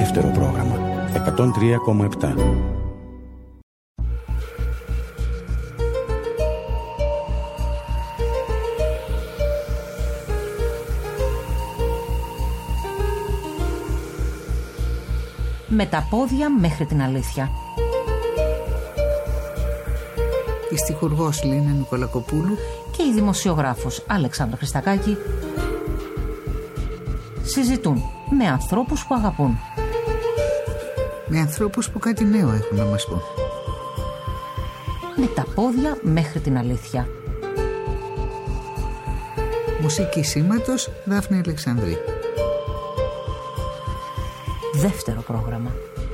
Δεύτερο πρόγραμμα 103,7. Με τα πόδια μέχρι την αλήθεια. Η στιχουργός Λίνα Νικολακοπούλου Και η δημοσιογράφος Αλεξάνδρα Χριστακάκη συζητούν με ανθρώπους που αγαπούν. Με ανθρώπους που κάτι νέο έχουν να μας πούν. Με τα πόδια μέχρι την αλήθεια. Μουσική σήματος Δάφνη Αλεξανδρή. Δεύτερο πρόγραμμα.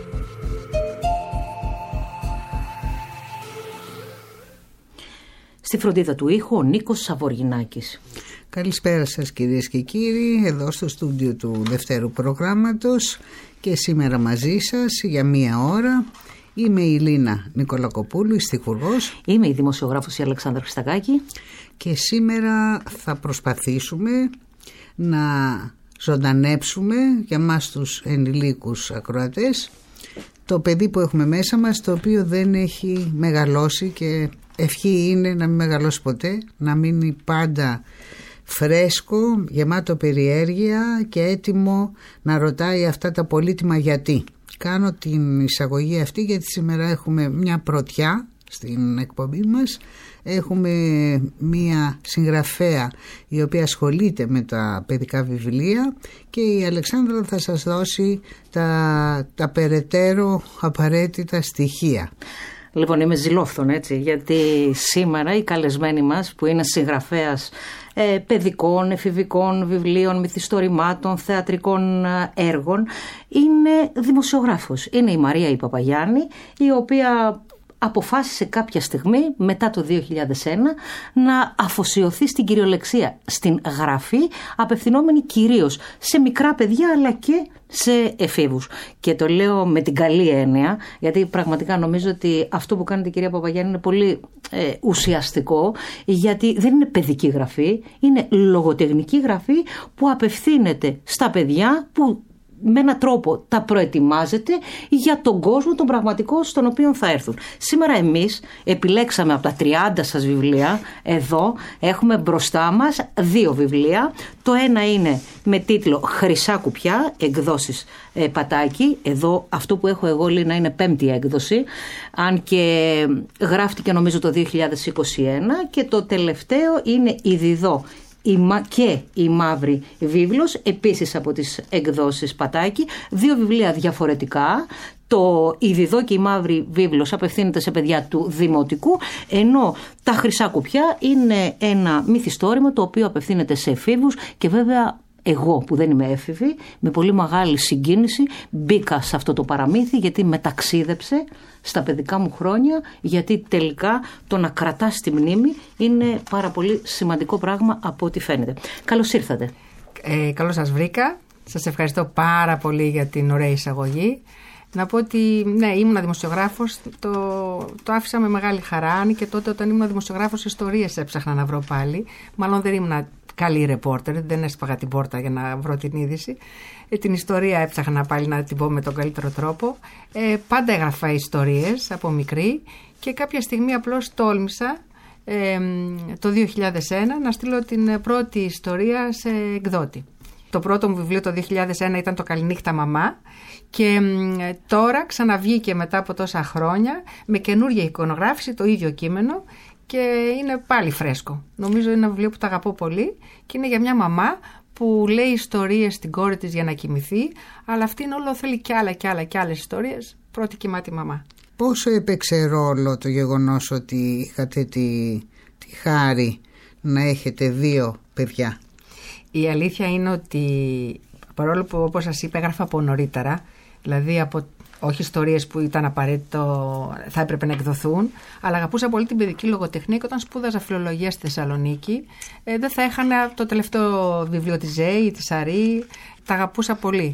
Στη φροντίδα του ήχου ο Νίκος Σαβοργινάκης. Καλησπέρα σας κυρίες και κύριοι, εδώ στο στούντιο του δεύτερου προγράμματος και σήμερα μαζί σας για μία ώρα. Είμαι η Λίνα Νικολακοπούλου, η στιχουργός. Είμαι η δημοσιογράφος η Αλεξάνδρα Χριστακάκη. Και σήμερα θα προσπαθήσουμε να ζωντανέψουμε για μας τους ενηλίκους ακροατές το παιδί που έχουμε μέσα μας, το οποίο δεν έχει μεγαλώσει και ευχή είναι να μην μεγαλώσει ποτέ, να μείνει πάντα φρέσκο, γεμάτο περιέργεια και έτοιμο να ρωτάει αυτά τα πολύτιμα γιατί. Κάνω την εισαγωγή αυτή γιατί σήμερα έχουμε μια πρωτιά στην εκπομπή μας. Έχουμε μία συγγραφέα η οποία ασχολείται με τα παιδικά βιβλία και η Αλεξάνδρα θα σας δώσει τα περαιτέρω απαραίτητα στοιχεία. Λοιπόν, είμαι ζηλόφθον έτσι, γιατί σήμερα η καλεσμένη μας που είναι συγγραφέας παιδικών, εφηβικών βιβλίων, μυθιστορημάτων, θεατρικών έργων είναι δημοσιογράφος. Είναι η Μαρία η Παπαγιάννη, η οποία αποφάσισε κάποια στιγμή μετά το 2001 να αφοσιωθεί στην κυριολεξία, στην γραφή, απευθυνόμενη κυρίως σε μικρά παιδιά αλλά και σε εφήβους. Και το λέω με την καλή έννοια, γιατί πραγματικά νομίζω ότι αυτό που κάνετε κυρία Παπαγιάννη είναι πολύ ουσιαστικό, γιατί δεν είναι παιδική γραφή, είναι λογοτεχνική γραφή που απευθύνεται στα παιδιά που με έναν τρόπο τα προετοιμάζεται για τον κόσμο, τον πραγματικό στον οποίο θα έρθουν. Σήμερα εμείς επιλέξαμε από τα 30 σας βιβλία, εδώ έχουμε μπροστά μας 2 βιβλία. Το ένα είναι με τίτλο «Χρυσά κουπιά», εκδόσεις Πατάκη. Εδώ αυτό που έχω εγώ, Λίνα, είναι 5η έκδοση, αν και γράφτηκε νομίζω το 2021. Και το τελευταίο είναι η Διδώ και η Μαύρη Βίβλος, επίσης από τις εκδόσεις Πατάκη. 2 βιβλία διαφορετικά. Το «Η Διδώ και η Μαύρη Βίβλος» απευθύνεται σε παιδιά του δημοτικού, ενώ τα «Χρυσά κουπιά» είναι ένα μυθιστόρημα το οποίο απευθύνεται σε εφήβους και βέβαια εγώ που δεν είμαι έφηβη, με πολύ μεγάλη συγκίνηση μπήκα σε αυτό το παραμύθι, γιατί με ταξίδεψε στα παιδικά μου χρόνια, γιατί τελικά το να κρατάς τη μνήμη είναι πάρα πολύ σημαντικό πράγμα από ό,τι φαίνεται. Καλώς ήρθατε. Καλώς σας βρήκα. Σας ευχαριστώ πάρα πολύ για την ωραία εισαγωγή. Να πω ότι ναι, ήμουν δημοσιογράφος, το άφησα με μεγάλη χαρά, αν και τότε όταν ήμουν δημοσιογράφος ιστορίες έψαχνα να βρω πάλι. Μάλλον δεν ήμουν καλή ρεπόρτερ, δεν έσπαγα την πόρτα για να βρω την είδηση. Την ιστορία έψαχνα πάλι να την πω με τον καλύτερο τρόπο. Πάντα έγραφα ιστορίες από μικρή και κάποια στιγμή απλώς τόλμησα το 2001 να στείλω την πρώτη ιστορία σε εκδότη. Το πρώτο μου βιβλίο το 2001 ήταν το «Καληνύχτα μαμά» και τώρα ξαναβγήκε μετά από τόσα χρόνια με καινούργια εικονογράφηση, το ίδιο κείμενο, και είναι πάλι φρέσκο. Νομίζω είναι ένα βιβλίο που το αγαπώ πολύ και είναι για μια μαμά που λέει ιστορίες στην κόρη της για να κοιμηθεί, αλλά αυτή είναι όλο, θέλει κι άλλες ιστορίες. Πρώτη κοιμάται η μαμά. Πόσο έπαιξε ρόλο το γεγονός ότι είχατε τη χάρη να έχετε 2 παιδιά? Η αλήθεια είναι ότι παρόλο που, όπως σας είπα, έγραφα από νωρίτερα, δηλαδή από όχι ιστορίες που ήταν απαραίτητο, θα έπρεπε να εκδοθούν, αλλά αγαπούσα πολύ την παιδική λογοτεχνία και όταν σπούδαζα φιλολογία στη Θεσσαλονίκη, δεν θα έχανα το τελευταίο βιβλίο της Ζέη, της Αρή, τα αγαπούσα πολύ.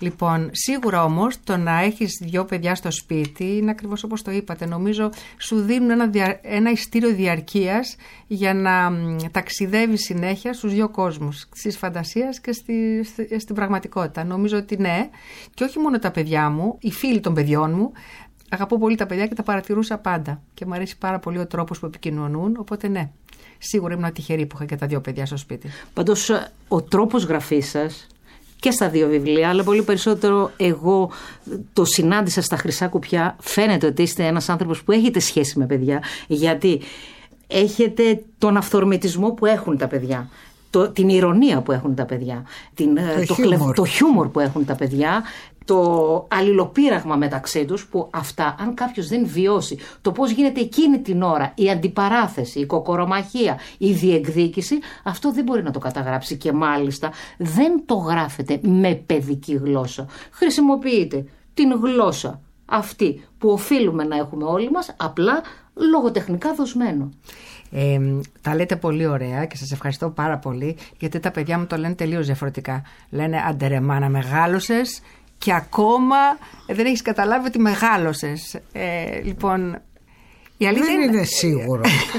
Λοιπόν, σίγουρα όμως το να έχεις 2 παιδιά στο σπίτι είναι ακριβώς όπως το είπατε. Νομίζω σου δίνουν ένα ειστήριο διαρκείας για να ταξιδεύεις συνέχεια στους 2 κόσμους, της φαντασίας και στην πραγματικότητα. Νομίζω ότι ναι, και όχι μόνο τα παιδιά μου, οι φίλοι των παιδιών μου. Αγαπώ πολύ τα παιδιά και τα παρατηρούσα πάντα και μου αρέσει πάρα πολύ ο τρόπος που επικοινωνούν, οπότε ναι. Σίγουρα ήμουν τυχερή που είχα και τα 2 παιδιά στο σπίτι. Πάντως ο τρόπος γραφής σας και στα 2 βιβλία, αλλά πολύ περισσότερο εγώ το συνάντησα στα Χρυσά Κουπιά, φαίνεται ότι είστε ένας άνθρωπος που έχετε σχέση με παιδιά, γιατί έχετε τον αυθορμητισμό που έχουν τα παιδιά, την ηρωνία που έχουν τα παιδιά, το χιούμορ που έχουν τα παιδιά, το αλληλοπείραγμα μεταξύ τους, που αυτά αν κάποιος δεν βιώσει το πώς γίνεται εκείνη την ώρα η αντιπαράθεση, η κοκορομαχία, η διεκδίκηση, αυτό δεν μπορεί να το καταγράψει και μάλιστα δεν το γράφετε με παιδική γλώσσα. Χρησιμοποιείτε την γλώσσα αυτή που οφείλουμε να έχουμε όλοι μας, απλά λογοτεχνικά δοσμένο. Τα λέτε πολύ ωραία και σας ευχαριστώ πάρα πολύ, γιατί τα παιδιά μου το λένε τελείως διαφορετικά. Λένε άντε ρε μάνα, μεγάλωσες και ακόμα δεν έχεις καταλάβει ότι μεγάλωσες. Λοιπόν, η αλήθεια δεν είναι σίγουρο.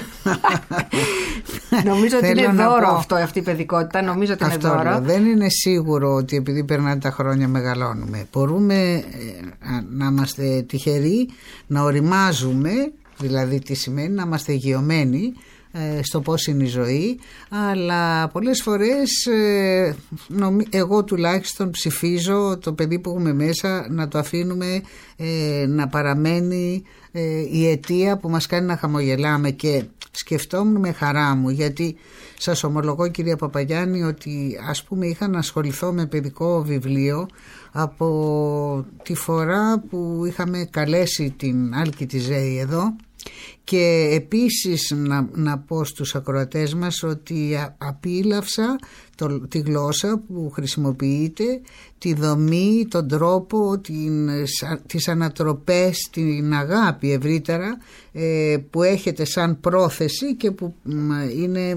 Νομίζω ότι είναι δώρο αυτή η παιδικότητα. Νομίζω ότι είναι δώρο. Δεν είναι σίγουρο ότι επειδή περνάνε τα χρόνια μεγαλώνουμε. Μπορούμε να είμαστε τυχεροί, να οριμάζουμε, δηλαδή τι σημαίνει να είμαστε οικειωμένοι στο πώς είναι η ζωή, αλλά πολλές φορές εγώ τουλάχιστον ψηφίζω το παιδί που έχουμε μέσα να το αφήνουμε να παραμένει η αιτία που μας κάνει να χαμογελάμε, και σκεφτόμουν με χαρά μου, γιατί σας ομολογώ κυρία Παπαγιάννη ότι ας πούμε είχα να ασχοληθώ με παιδικό βιβλίο από τη φορά που είχαμε καλέσει την Άλκη τη Ζέη εδώ. Και επίσης να πω στους ακροατές μας ότι απίλαυσα τη γλώσσα που χρησιμοποιείται, τη δομή, τον τρόπο, τις ανατροπές, την αγάπη ευρύτερα που έχετε σαν πρόθεση και που είναι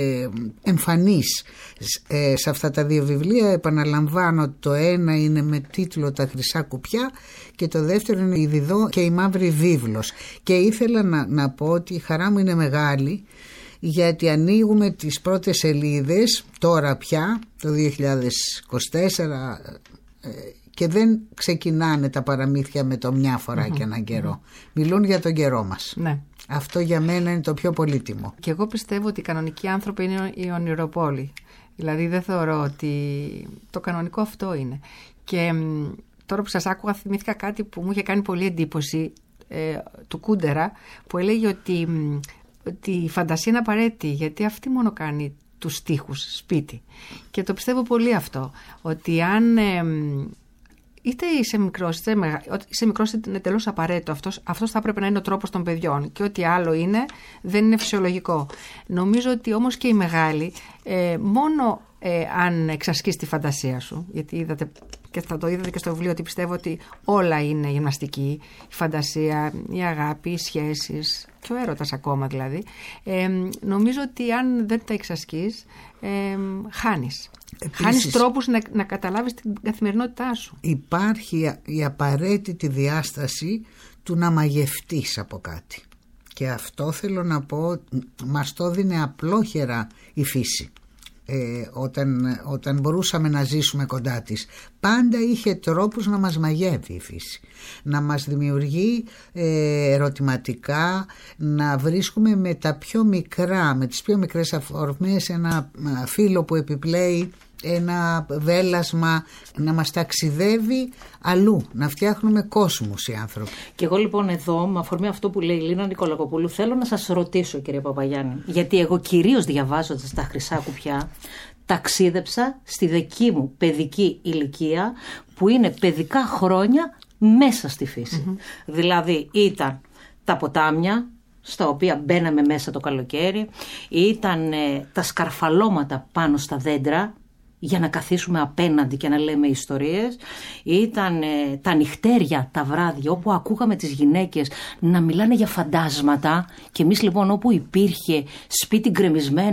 εμφανής σε αυτά τα 2 βιβλία. Επαναλαμβάνω, το ένα είναι με τίτλο «Τα Χρυσά Κουπιά» και το δεύτερο είναι «Η Διδώ και η Μαύρη Βίβλος». Και ήθελα να πω ότι η χαρά μου είναι μεγάλη, γιατί ανοίγουμε τις πρώτες σελίδες τώρα πια το 2024 και δεν ξεκινάνε τα παραμύθια με το μια φορά και έναν καιρό. Μιλούν για τον καιρό μας. Ναι. Αυτό για μένα είναι το πιο πολύτιμο. Και εγώ πιστεύω ότι οι κανονικοί άνθρωποι είναι η ονειροπόλη. Δηλαδή δεν θεωρώ ότι το κανονικό αυτό είναι. Και τώρα που σας άκουγα θυμήθηκα κάτι που μου είχε κάνει πολύ εντύπωση, του Κούντερα, που έλεγε ότι η φαντασία είναι απαραίτητη, γιατί αυτή μόνο κάνει τους στίχους σπίτι. Και το πιστεύω πολύ αυτό, ότι αν είτε είσαι μικρός είναι τελώς απαραίτητο, αυτός θα έπρεπε να είναι ο τρόπος των παιδιών, και ό,τι άλλο είναι δεν είναι φυσιολογικό. Νομίζω ότι όμως και οι μεγάλοι, μόνο αν εξασκείς τη φαντασία σου, γιατί είδατε και θα το είδατε και στο βιβλίο ότι πιστεύω ότι όλα είναι γυμναστική, η φαντασία, η αγάπη, οι σχέσεις και ο έρωτας ακόμα δηλαδή. Νομίζω ότι αν δεν τα εξασκείς, χάνεις. Επίσης, χάνεις τρόπους να καταλάβεις την καθημερινότητά σου. Υπάρχει η απαραίτητη διάσταση του να μαγευτείς από κάτι. Και αυτό θέλω να πω, μας το δίνει απλόχερα η φύση. Όταν μπορούσαμε να ζήσουμε κοντά της, πάντα είχε τρόπους να μας μαγεύει η φύση, να μας δημιουργεί ερωτηματικά, να βρίσκουμε με τα πιο μικρά, με τις πιο μικρές αφορμές ένα φύλλο που επιπλέει, ένα βέλασμα, να μας ταξιδεύει αλλού, να φτιάχνουμε κόσμους οι άνθρωποι. Και εγώ λοιπόν εδώ, με αφορμή αυτό που λέει η Λίνα Νικολακοπούλου, θέλω να σας ρωτήσω, κύριε Παπαγιάννη, γιατί εγώ κυρίως διαβάζοντας τα Χρυσά Κουπιά ταξίδεψα στη δική μου παιδική ηλικία, που είναι παιδικά χρόνια μέσα στη φύση. Δηλαδή ήταν τα ποτάμια στα οποία μπαίναμε μέσα το καλοκαίρι, ήταν τα σκαρφαλώματα πάνω στα δέντρα για να καθίσουμε απέναντι και να λέμε ιστορίες, ήταν τα νυχτέρια τα βράδια όπου ακούγαμε τις γυναίκες να μιλάνε για φαντάσματα, και εμείς λοιπόν όπου υπήρχε σπίτι γκρεμισμένο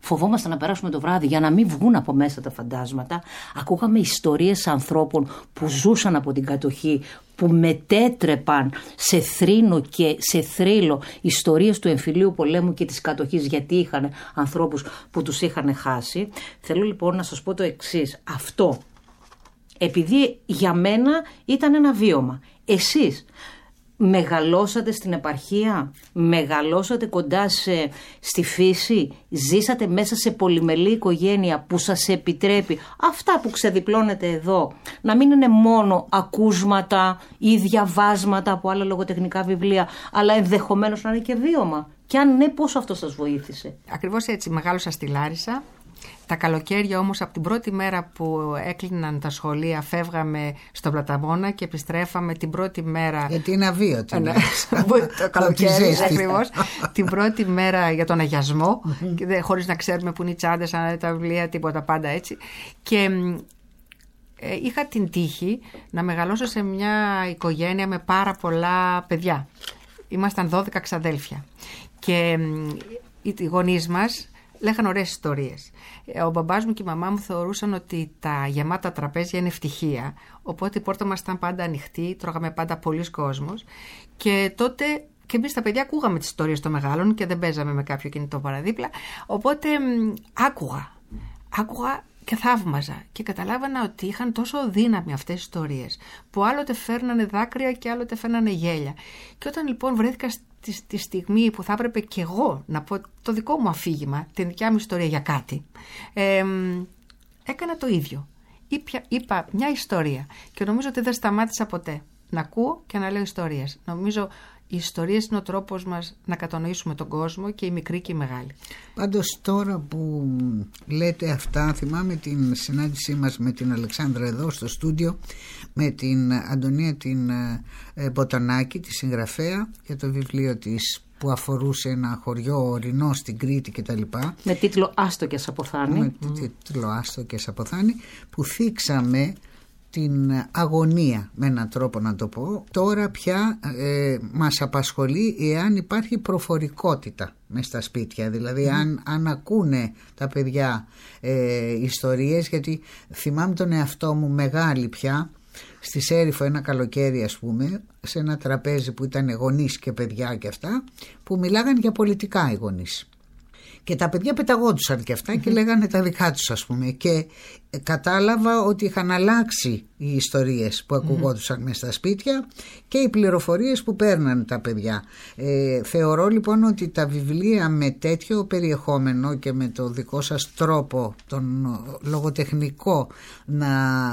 φοβόμασταν να περάσουμε το βράδυ για να μην βγουν από μέσα τα φαντάσματα. Ακούγαμε ιστορίες ανθρώπων που ζούσαν από την κατοχή, που μετέτρεπαν σε θρήνο και σε θρύλο ιστορίες του εμφυλίου πολέμου και της κατοχής, γιατί είχαν ανθρώπους που τους είχαν χάσει. Θέλω λοιπόν να σας πω το εξής. Αυτό, επειδή για μένα ήταν ένα βίωμα. Εσείς μεγαλώσατε στην επαρχία, μεγαλώσατε κοντά στη φύση, ζήσατε μέσα σε πολυμελή οικογένεια που σας επιτρέπει αυτά που ξεδιπλώνετε εδώ να μην είναι μόνο ακούσματα ή διαβάσματα από άλλα λογοτεχνικά βιβλία, αλλά ενδεχομένως να είναι και βίωμα. Και αν ναι, πώς αυτό σας βοήθησε? Ακριβώς έτσι, μεγάλωσα στη Λάρισα. Τα καλοκαίρια όμως, από την πρώτη μέρα που έκλειναν τα σχολεία, φεύγαμε στον Πλαταμόνα και επιστρέφαμε την πρώτη μέρα. Γιατί είναι αβίωτη. Το καλοκαίρι, ακριβώς. Την πρώτη μέρα για τον αγιασμό, χωρίς να ξέρουμε που είναι οι τσάντες, αν είναι τα βιβλία, τίποτα, πάντα έτσι. Και είχα την τύχη να μεγαλώσω σε μια οικογένεια με πάρα πολλά παιδιά. Ήμασταν 12 ξαδέλφια. Και οι γονείς μας λέγανε ωραίες ιστορίες. Ο μπαμπάς μου και η μαμά μου θεωρούσαν ότι τα γεμάτα τραπέζια είναι ευτυχία, οπότε η πόρτα μας ήταν πάντα ανοιχτή, τρώγαμε πάντα πολλοί κόσμος και τότε και εμείς τα παιδιά ακούγαμε τις ιστορίες των μεγάλων και δεν παίζαμε με κάποιο κινητό παραδίπλα, οπότε άκουγα και θαύμαζα και καταλάβανα ότι είχαν τόσο δύναμη αυτές οι ιστορίες που άλλοτε φέρνανε δάκρυα και άλλοτε φέρνανε γέλια. Και όταν λοιπόν βρέθηκα τη στιγμή που θα έπρεπε και εγώ να πω το δικό μου αφήγημα, την δικιά μου ιστορία για κάτι, έκανα το ίδιο. Είπα μια ιστορία και νομίζω ότι δεν σταμάτησα ποτέ να ακούω και να λέω ιστορίες. Νομίζω οι ιστορίες είναι ο τρόπος μας να κατανοήσουμε τον κόσμο, και οι μικροί και οι μεγάλοι. Πάντως τώρα που λέτε αυτά, θυμάμαι την συνάντησή μας με την Αλεξάνδρα εδώ στο στούντιο, με την Αντωνία την Μποτανάκη, τη συγγραφέα, για το βιβλίο της που αφορούσε ένα χωριό ορεινό στην Κρήτη κτλ. Με τίτλο «Άστοκες αποθάνει». Που θίξαμε την αγωνία, με έναν τρόπο να το πω. Τώρα πια μας απασχολεί εάν υπάρχει προφορικότητα μες στα σπίτια, δηλαδή αν ακούνε τα παιδιά ιστορίες, γιατί θυμάμαι τον εαυτό μου μεγάλη πια στη Σέριφο ένα καλοκαίρι, ας πούμε, σε ένα τραπέζι που ήταν γονείς και παιδιά και αυτά, που μιλάγαν για πολιτικά οι γονείς. Και τα παιδιά πεταγόντουσαν και αυτά και λέγανε τα δικά τους, ας πούμε, και κατάλαβα ότι είχαν αλλάξει οι ιστορίες που ακουγόντουσαν μες στα σπίτια και οι πληροφορίες που παίρναν τα παιδιά. Θεωρώ λοιπόν ότι τα βιβλία με τέτοιο περιεχόμενο και με το δικό σας τρόπο, τον λογοτεχνικό, να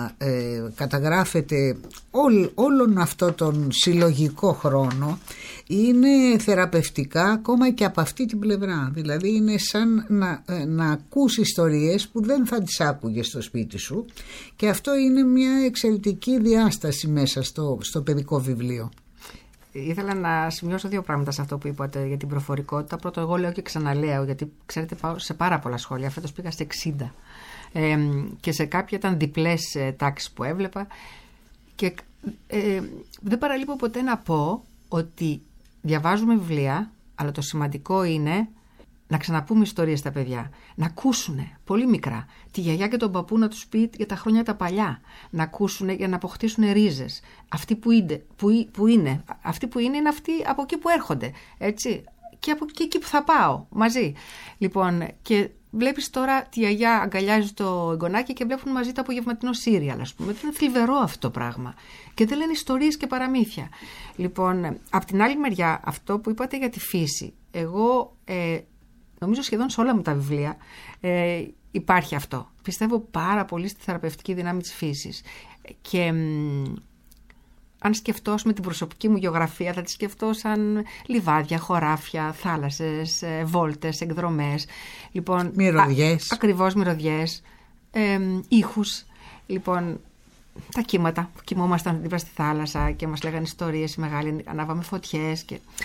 καταγράφετε όλον αυτό τον συλλογικό χρόνο, είναι θεραπευτικά ακόμα και από αυτή την πλευρά. Δηλαδή είναι σαν να ακούς ιστορίες που δεν θα τις άκουγες στο σπίτι σου, και αυτό είναι μια εξαιρετική διάσταση μέσα στο παιδικό βιβλίο. Ήθελα να σημειώσω δύο πράγματα σε αυτό που είπατε για την προφορικότητα. Πρώτο, εγώ λέω και ξαναλέω, γιατί ξέρετε πάω σε πάρα πολλά σχόλια, φέτος πήγα σε 60 και σε κάποια ήταν διπλές τάξεις που έβλεπα, και δεν παραλείπω ποτέ να πω ότι διαβάζουμε βιβλία, αλλά το σημαντικό είναι να ξαναπούμε ιστορίες στα παιδιά. Να ακούσουνε πολύ μικρά τη γιαγιά και τον παππού να τους πει για τα χρόνια τα παλιά. Να ακούσουνε για να αποκτήσουν ρίζες. Αυτοί που είναι αυτοί από εκεί που έρχονται. Έτσι. Και από εκεί που θα πάω μαζί. Λοιπόν, και βλέπεις τώρα τη γιαγιά αγκαλιάζει το εγγονάκι και βλέπουν μαζί το απογευματινό σύριαλ, ας πούμε. Είναι θλιβερό αυτό το πράγμα. Και δεν λένε ιστορίες και παραμύθια. Λοιπόν, απ' την άλλη μεριά, αυτό που είπατε για τη φύση, εγώ νομίζω σχεδόν σε όλα μου τα βιβλία υπάρχει αυτό. Πιστεύω πάρα πολύ στη θεραπευτική δύναμη της φύσης. Και αν σκεφτώ με την προσωπική μου γεωγραφία, θα τη σκεφτώ σαν λιβάδια, χωράφια, θάλασσες, βόλτες, εκδρομές. Λοιπόν, μυρωδιές. Ακριβώς, μυρωδιές, ήχους. Λοιπόν, τα κύματα που κοιμόμασταν δίπλα στη θάλασσα και μας λέγανε ιστορίες μεγάλοι, ανάβαμε φωτιές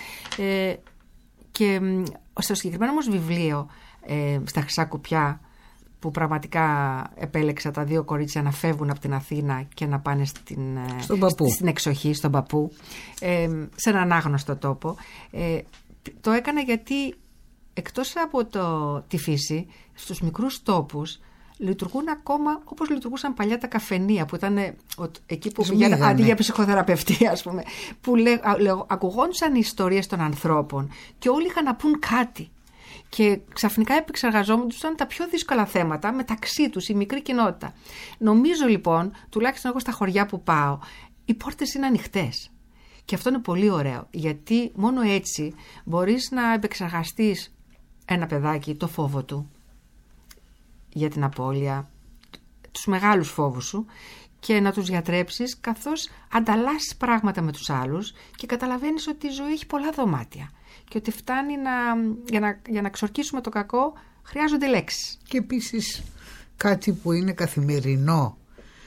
και στο συγκεκριμένο όμως βιβλίο, στα Χρυσά Κουπιά, που πραγματικά επέλεξα τα δύο κορίτσια να φεύγουν από την Αθήνα και να πάνε στην εξοχή, στον Παππού, σε έναν άγνωστο τόπο, το έκανα γιατί εκτός από τη φύση, στους μικρούς τόπους λειτουργούν ακόμα όπως λειτουργούσαν παλιά τα καφενεία, που ήταν εκεί που πηγαίνανε αντί για ψυχοθεραπευτή, ας πούμε, που ακουγόντουσαν οι ιστορίες των ανθρώπων και όλοι είχαν να πούν κάτι. Και ξαφνικά επεξεργαζόντουσαν τα πιο δύσκολα θέματα μεταξύ τους, η μικρή κοινότητα. Νομίζω λοιπόν, τουλάχιστον εγώ στα χωριά που πάω, οι πόρτες είναι ανοιχτές. Και αυτό είναι πολύ ωραίο, γιατί μόνο έτσι μπορείς να επεξεργαστείς ένα παιδάκι το φόβο του για την απώλεια, τους μεγάλους φόβους σου, και να τους γιατρέψεις καθώς ανταλλάσσεις πράγματα με τους άλλους και καταλαβαίνεις ότι η ζωή έχει πολλά δωμάτια και ότι φτάνει για να ξορκίσουμε το κακό χρειάζονται λέξεις. Και επίσης κάτι που είναι καθημερινό,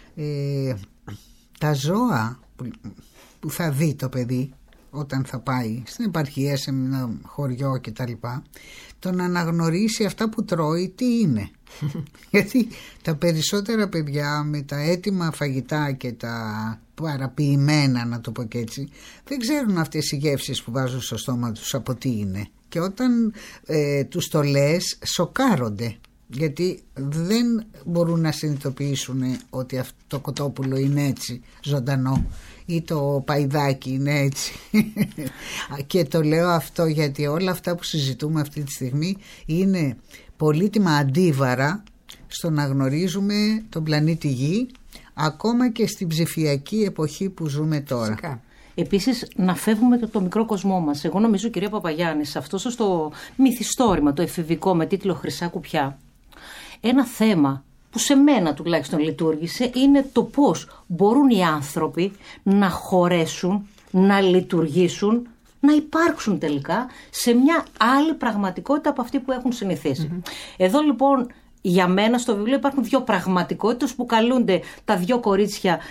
τα ζώα που θα δει το παιδί όταν θα πάει στην επαρχία, σε ένα χωριό κτλ, το να αναγνωρίσει αυτά που τρώει τι είναι. Γιατί τα περισσότερα παιδιά με τα έτοιμα φαγητά και τα παραποιημένα, να το πω και έτσι, δεν ξέρουν αυτές οι γεύσεις που βάζουν στο στόμα τους από τι είναι. Και όταν τους το λες, σοκάρονται, γιατί δεν μπορούν να συνειδητοποιήσουν ότι αυτό το κοτόπουλο είναι έτσι ζωντανό ή το παϊδάκι είναι έτσι. Και το λέω αυτό γιατί όλα αυτά που συζητούμε αυτή τη στιγμή είναι πολύτιμα αντίβαρα στο να γνωρίζουμε τον πλανήτη Γη, ακόμα και στην ψηφιακή εποχή που ζούμε τώρα. Φυσικά. Επίσης, να φεύγουμε και το μικρό κοσμό μας. Εγώ νομίζω, κυρία Παπαγιάννη, σε αυτό στο μυθιστόρημα, το εφηβικό με τίτλο «Χρυσά κουπιά», ένα θέμα που σε μένα τουλάχιστον λειτουργήσε είναι το πώς μπορούν οι άνθρωποι να χωρέσουν, να λειτουργήσουν, να υπάρξουν τελικά σε μια άλλη πραγματικότητα από αυτή που έχουν συνηθίσει. Mm-hmm. Εδώ λοιπόν για μένα στο βιβλίο υπάρχουν δύο πραγματικότητες που καλούνται τα δύο κορίτσια,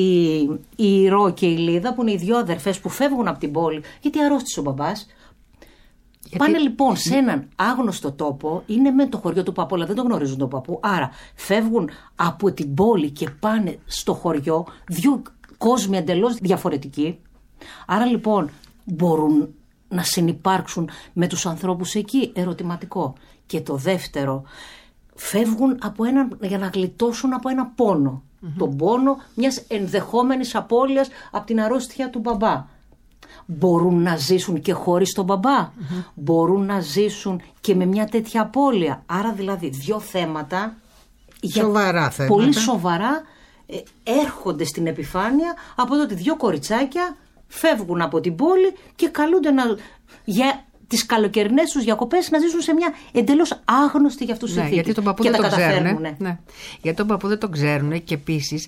η Ρο και η Λίδα, που είναι οι δύο αδερφές που φεύγουν από την πόλη γιατί αρρώστησε ο μπαμπάς. Πάνε λοιπόν σε έναν άγνωστο τόπο, είναι με το χωριό του παππού, αλλά δεν τον γνωρίζουν τον παππού. Άρα φεύγουν από την πόλη και πάνε στο χωριό, δύο κόσμοι εντελώς διαφορετικοί. Άρα λοιπόν μπορούν να συνυπάρξουν με τους ανθρώπους εκεί, ερωτηματικό. Και το δεύτερο, φεύγουν για να γλιτώσουν από ένα πόνο. Mm-hmm. Τον πόνο μιας ενδεχόμενης απώλειας από την αρρώστια του μπαμπά. Μπορούν να ζήσουν και χωρίς τον μπαμπά. Mm-hmm. Μπορούν να ζήσουν και με μια τέτοια απώλεια. Άρα δηλαδή δύο θέματα σοβαρά θέματα, πολύ σοβαρά, έρχονται στην επιφάνεια από το ότι δύο κοριτσάκια φεύγουν από την πόλη και καλούνται για τις καλοκαιρινές τους διακοπές να ζήσουν σε μια εντελώς άγνωστη για αυτούς συνθήκη. Γιατί τον παππού δεν τον ξέρουν. Ναι. Γιατί τον παππού δεν τον ξέρουν. Και επίσης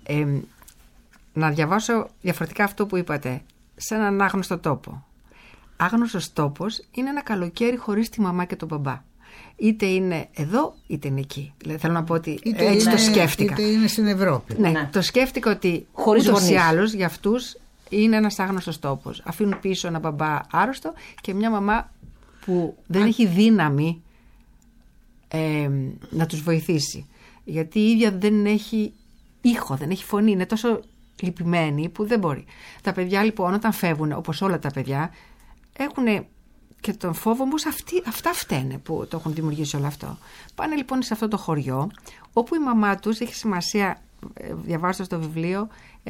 να διαβάσω διαφορετικά αυτό που είπατε, σε έναν άγνωστο τόπο. Άγνωστος τόπος είναι ένα καλοκαίρι χωρίς τη μαμά και τον μπαμπά. Είτε είναι εδώ είτε είναι εκεί. Δηλαδή, θέλω να πω ότι έτσι το σκέφτηκα. Είτε είναι στην Ευρώπη. Ναι. Το σκέφτηκα ότι ούτως ή άλλως για αυτούς είναι ένας άγνωστος τόπος. Αφήνουν πίσω ένα μπαμπά άρρωστο και μια μαμά που δεν έχει δύναμη να τους βοηθήσει. Γιατί η ίδια δεν έχει ήχο, δεν έχει φωνή, είναι τόσο λυπημένη που δεν μπορεί. Τα παιδιά λοιπόν όταν φεύγουν, όπως όλα τα παιδιά, έχουν και τον φόβο όμως αυτά φταίνε που το έχουν δημιουργήσει όλο αυτό. Πάνε λοιπόν σε αυτό το χωριό, όπου η μαμά τους έχει σημασία, διαβάζοντας το βιβλίο,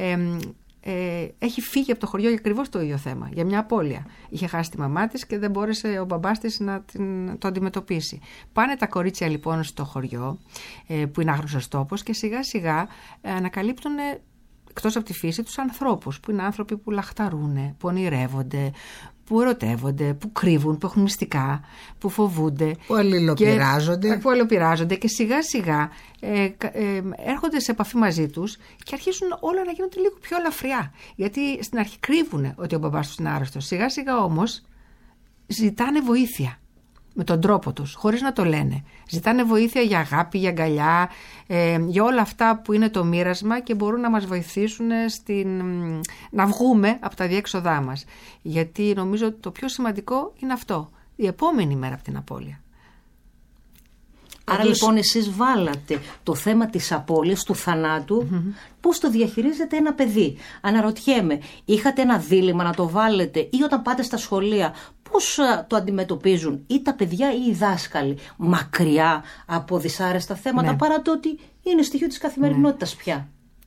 έχει φύγει από το χωριό για ακριβώς το ίδιο θέμα, για μια απώλεια. Είχε χάσει τη μαμά της και δεν μπόρεσε ο μπαμπάς της να το αντιμετωπίσει. Πάνε τα κορίτσια λοιπόν στο χωριό, που είναι άγνωστος τόπος, και σιγά σιγά ανακαλύπτουν, εκτός από τη φύση, τους ανθρώπους, που είναι άνθρωποι που λαχταρούν, που ονειρεύονται, που ερωτεύονται, που κρύβουν, που έχουν μυστικά, που φοβούνται. Που αλληλοπειράζονται. Και σιγά σιγά έρχονται σε επαφή μαζί τους και αρχίζουν όλα να γίνονται λίγο πιο ελαφριά. Γιατί στην αρχή κρύβουν ότι ο μπαμπάς τους είναι άρρωστος. Σιγά σιγά όμως ζητάνε βοήθεια με τον τρόπο τους, χωρίς να το λένε. Ζητάνε βοήθεια για αγάπη, για αγκαλιά, για όλα αυτά που είναι το μοίρασμα και μπορούν να μας βοηθήσουν να βγούμε από τα διέξοδά μας. Γιατί νομίζω το πιο σημαντικό είναι αυτό, η επόμενη μέρα από την απώλεια. Άρα λοιπόν εσείς βάλατε το θέμα της απώλειας, του θανάτου, πώς το διαχειρίζεται ένα παιδί. Αναρωτιέμαι, είχατε ένα δίλημμα να το βάλετε ή όταν πάτε στα σχολεία, πώς το αντιμετωπίζουν ή τα παιδιά ή οι δάσκαλοι, μακριά από δυσάρεστα θέματα, παρά το ότι είναι στοιχείο της καθημερινότητας πια.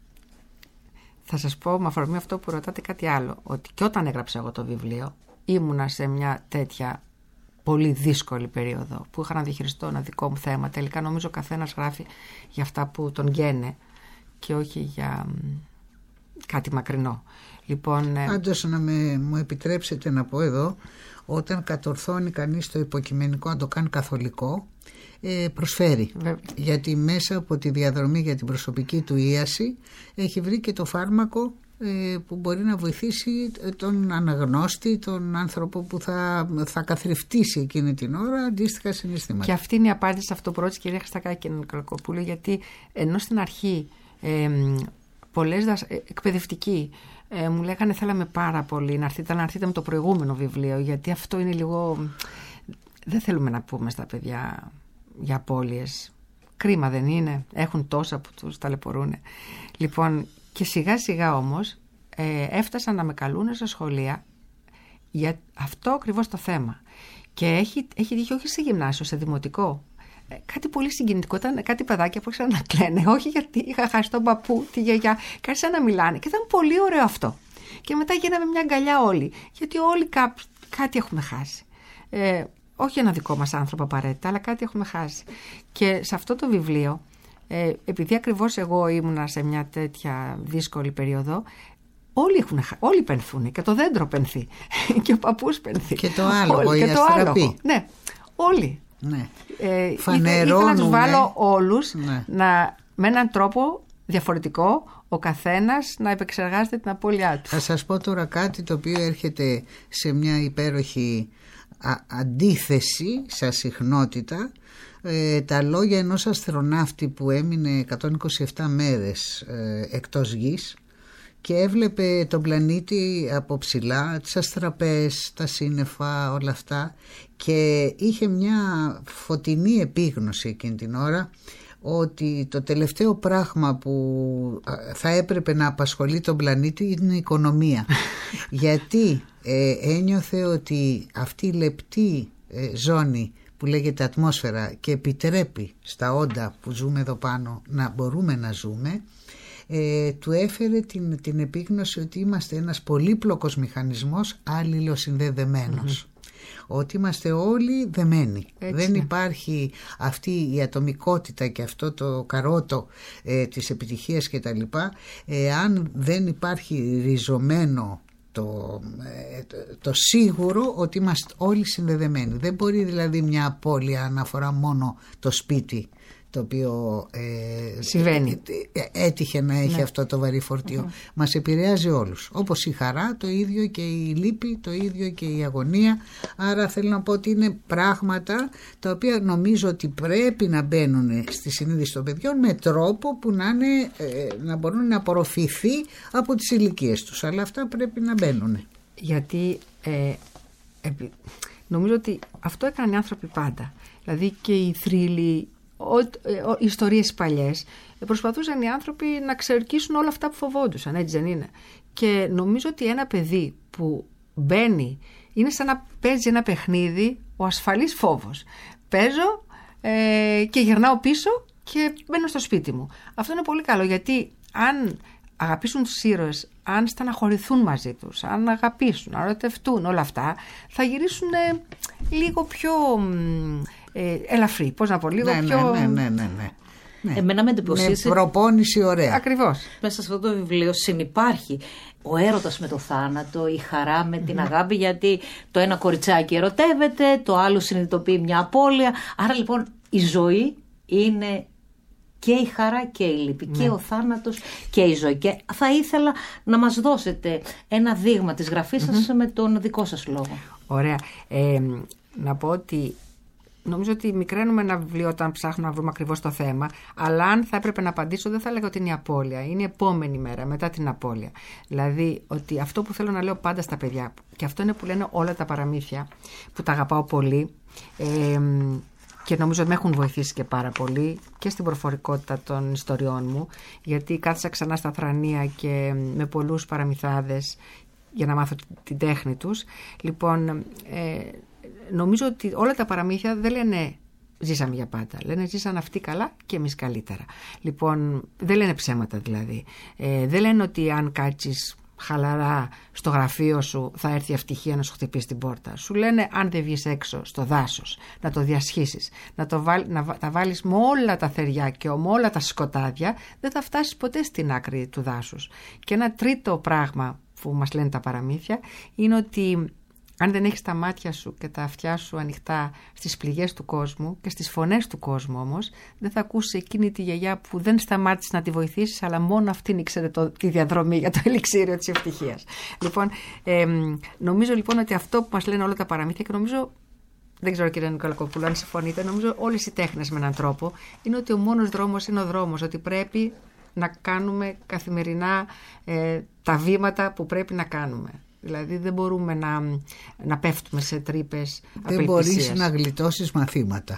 Θα σας πω με αφορμή αυτό που ρωτάτε κάτι άλλο, ότι και όταν έγραψα εγώ το βιβλίο ήμουνα σε μια τέτοια πολύ δύσκολη περίοδο που είχα να διαχειριστώ ένα δικό μου θέμα. Τελικά νομίζω ο καθένας γράφει για αυτά που τον γένε και όχι για κάτι μακρινό. Λοιπόν, πάντως να μου επιτρέψετε να πω εδώ, όταν κατορθώνει κανείς το υποκειμενικό να το κάνει καθολικό, προσφέρει. Γιατί μέσα από τη διαδρομή για την προσωπική του ίαση έχει βρει και το φάρμακο που μπορεί να βοηθήσει τον αναγνώστη, τον άνθρωπο που θα καθρεφτήσει εκείνη την ώρα αντίστοιχα συναισθήματα. Και αυτή είναι η απάντηση σε αυτό που ρώτησε η κυρία Χριστακάκη και Νικολακοπούλου, γιατί ενώ στην αρχή πολλές εκπαιδευτικοί μου λέγανε θέλαμε πάρα πολύ να έρθετε με το προηγούμενο βιβλίο, γιατί αυτό είναι λίγο... Δεν θέλουμε να πούμε στα παιδιά για απώλειες. Κρίμα δεν είναι? Έχουν τόσα που τους ταλαιπωρούν. Λοιπόν, και σιγά σιγά όμως έφτασαν να με καλούν σε σχολεία για αυτό ακριβώς το θέμα. Και έχει τύχει όχι σε γυμνάσιο, σε δημοτικό. Κάτι πολύ συγκινητικό. Ήταν κάτι παιδάκια που άρχισαν να κλαίνε, όχι γιατί είχα χάσει τον παππού, τη γιαγιά, και άρχισαν να μιλάνε. Και ήταν πολύ ωραίο αυτό. Και μετά γίναμε μια αγκαλιά όλοι. Γιατί όλοι κάτι έχουμε χάσει. Όχι ένα δικό μας άνθρωπο απαραίτητα, αλλά κάτι έχουμε χάσει. Και σε αυτό το βιβλίο, επειδή ακριβώς εγώ ήμουνα σε μια τέτοια δύσκολη περίοδο, όλοι πενθούν και το δέντρο πενθεί και ο παππούς πενθεί. Και το άλογο, η αστραπή. Ναι, όλοι. Ναι. Ήθελα να τους βάλω όλους με έναν τρόπο διαφορετικό, ο καθένας να επεξεργάζεται την απώλειά του. Θα σας πω τώρα κάτι το οποίο έρχεται σε μια υπέροχη αντίθεση σαν συχνότητα. Τα λόγια ενός αστροναύτη που έμεινε 127 μέρες εκτός γης και έβλεπε τον πλανήτη από ψηλά, τις αστραπές, τα σύννεφα, όλα αυτά, και είχε μια φωτεινή επίγνωση εκείνη την ώρα ότι το τελευταίο πράγμα που θα έπρεπε να απασχολεί τον πλανήτη είναι η οικονομία. Γιατί ένιωθε ότι αυτή η λεπτή ζώνη που λέγεται ατμόσφαιρα και επιτρέπει στα όντα που ζούμε εδώ πάνω να μπορούμε να ζούμε, του έφερε την επίγνωση ότι είμαστε ένας πολύπλοκος μηχανισμός αλληλοσυνδεδεμένος. Ότι είμαστε όλοι δεμένοι. Δεν υπάρχει αυτή η ατομικότητα και αυτό το καρότο της επιτυχίας και τα λοιπά, αν δεν υπάρχει ριζωμένο το σίγουρο ότι είμαστε όλοι συνδεδεμένοι. Δεν μπορεί δηλαδή μια απώλεια να αφορά μόνο το σπίτι το οποίο έτυχε να έχει αυτό το βαρύ φορτίο. Μας επηρεάζει όλους. Όπως η χαρά, το ίδιο και η λύπη, το ίδιο και η αγωνία. Άρα θέλω να πω ότι είναι πράγματα τα οποία νομίζω ότι πρέπει να μπαίνουν στη συνείδηση των παιδιών με τρόπο που να μπορούν να απορροφηθεί από τις ηλικίες τους. Αλλά αυτά πρέπει να μπαίνουν. Γιατί νομίζω ότι αυτό έκαναν οι άνθρωποι πάντα. Δηλαδή και οι θρύλοι, οι ιστορίες παλιές, προσπαθούσαν οι άνθρωποι να ξεορκίσουν όλα αυτά που φοβόντουσαν, έτσι δεν είναι? Και νομίζω ότι ένα παιδί που μπαίνει είναι σαν να παίζει ένα παιχνίδι, ο ασφαλής φόβος. Παίζω και γυρνάω πίσω και μπαίνω στο σπίτι μου. Αυτό είναι πολύ καλό, γιατί αν αγαπήσουν τους ήρωες, αν στεναχωρηθούν μαζί τους, αν αγαπήσουν, αν ερωτευτούν, όλα αυτά, θα γυρίσουν λίγο πιο ελαφρύ. Πώς να πω, λίγο πιο... Ναι. Εμένα με εντυπωσίασε. Με προπόνηση ωραία. Ακριβώς. Μέσα σε αυτό το βιβλίο συνυπάρχει ο έρωτας με το θάνατο, η χαρά με την αγάπη, γιατί το ένα κοριτσάκι ερωτεύεται, το άλλο συνειδητοποιεί μια απώλεια. Άρα λοιπόν η ζωή είναι και η χαρά και η λύπη, και ο θάνατος και η ζωή. Και θα ήθελα να μας δώσετε ένα δείγμα της γραφής σας με τον δικό σας λόγο. Ωραία. Να πω ότι νομίζω ότι μικραίνουμε ένα βιβλίο όταν ψάχνουμε να βρούμε ακριβώς το θέμα, αλλά αν θα έπρεπε να απαντήσω, δεν θα έλεγα ότι είναι η απώλεια. Είναι η επόμενη μέρα μετά την απώλεια. Δηλαδή, ότι αυτό που θέλω να λέω πάντα στα παιδιά, και αυτό είναι που λένε όλα τα παραμύθια, που τα αγαπάω πολύ, και νομίζω ότι με έχουν βοηθήσει και πάρα πολύ και στην προφορικότητα των ιστοριών μου, γιατί κάθισα ξανά στα Θρανία και με πολλούς παραμυθάδες για να μάθω την τέχνη τους. Λοιπόν, νομίζω ότι όλα τα παραμύθια δεν λένε ζήσαμε για πάντα. Λένε ζήσαν αυτοί καλά και εμείς καλύτερα. Λοιπόν, δεν λένε ψέματα δηλαδή. Δεν λένε ότι αν κάτσεις χαλαρά στο γραφείο σου θα έρθει η ευτυχία να σου χτυπήσει την πόρτα. Σου λένε αν δεν βγεις έξω στο δάσος, να το διασχίσεις, να τα βάλεις με όλα τα θεριά και με όλα τα σκοτάδια, δεν θα φτάσεις ποτέ στην άκρη του δάσους. Και ένα τρίτο πράγμα που μας λένε τα παραμύθια είναι ότι αν δεν έχεις τα μάτια σου και τα αυτιά σου ανοιχτά στις πληγές του κόσμου και στις φωνές του κόσμου όμως, δεν θα ακούσεις εκείνη τη γιαγιά που δεν σταμάτησε να τη βοηθήσεις, αλλά μόνο αυτήν ήξερε τη διαδρομή για το ελιξίριο της ευτυχίας. Λοιπόν, νομίζω λοιπόν ότι αυτό που μας λένε όλα τα παραμύθια, και νομίζω, δεν ξέρω κύριε Νικολακοπούλου αν συμφωνείτε, νομίζω όλες οι τέχνες με έναν τρόπο, είναι ότι ο μόνος δρόμος είναι ο δρόμος, ότι πρέπει να κάνουμε καθημερινά τα βήματα που πρέπει να κάνουμε. Δηλαδή δεν μπορούμε να πέφτουμε σε τρύπες απελπισίας. Δεν μπορείς να γλιτώσεις μαθήματα.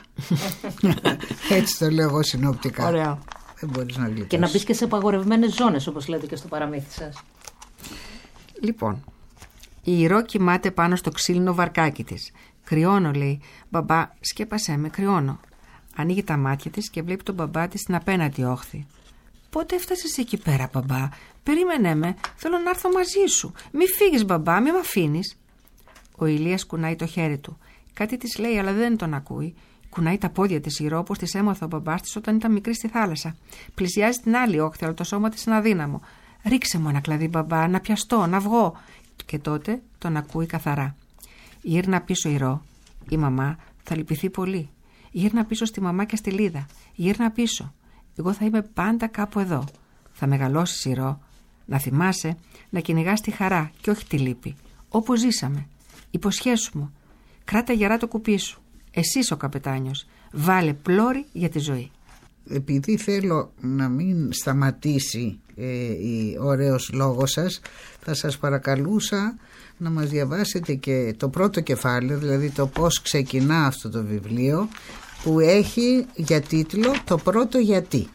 Έτσι το λέω εγώ συνοπτικά. Ωραία. Δεν μπορείς να γλιτώσεις. Και να μπεις και σε απαγορευμένες ζώνες, όπως λέτε και στο παραμύθι σας. Λοιπόν, η Ηρώ κοιμάται πάνω στο ξύλινο βαρκάκι της. Κρυώνω, λέει. Μπαμπά, σκέπασέ με, κρυώνω. Ανοίγει τα μάτια της και βλέπει τον μπαμπά της στην απέναντι όχθη. Πότε έφτασες εκεί πέρα, μπαμπά? Περίμενέ με, θέλω να έρθω μαζί σου. Μη φύγεις, μπαμπά, μη μ' αφήνεις. Ο Ηλίας κουνάει το χέρι του. Κάτι της λέει, αλλά δεν τον ακούει. Κουνάει τα πόδια της Ηρώ, όπως της έμαθε ο μπαμπάς της όταν ήταν μικρή στη θάλασσα. Πλησιάζει την άλλη όχθη, αλλά το σώμα της είναι αδύναμο. Ρίξε μου ένα κλαδί, μπαμπά, να πιαστώ, να βγω. Και τότε τον ακούει καθαρά. Γύρνα πίσω, Ηρώ. Η μαμά θα λυπηθεί πολύ. Γύρνα πίσω στη μαμά και στη Λίδα. Γύρνα πίσω. Εγώ θα είμαι πάντα κάπου εδώ. Θα μεγαλώσεις, Ηρώ. Να θυμάσαι να κυνηγάς τη χαρά και όχι τη λύπη. Όπως ζήσαμε. Υποσχέσου μου. Κράτα γερά το κουπί σου. Εσύ είσαι ο καπετάνιος. Βάλε πλώρη για τη ζωή. Επειδή θέλω να μην σταματήσει ο ωραίος λόγος σας, θα σας παρακαλούσα να μας διαβάσετε και το πρώτο κεφάλαιο, δηλαδή το πώς ξεκινά αυτό το βιβλίο, που έχει για τίτλο «Το πρώτο γιατί».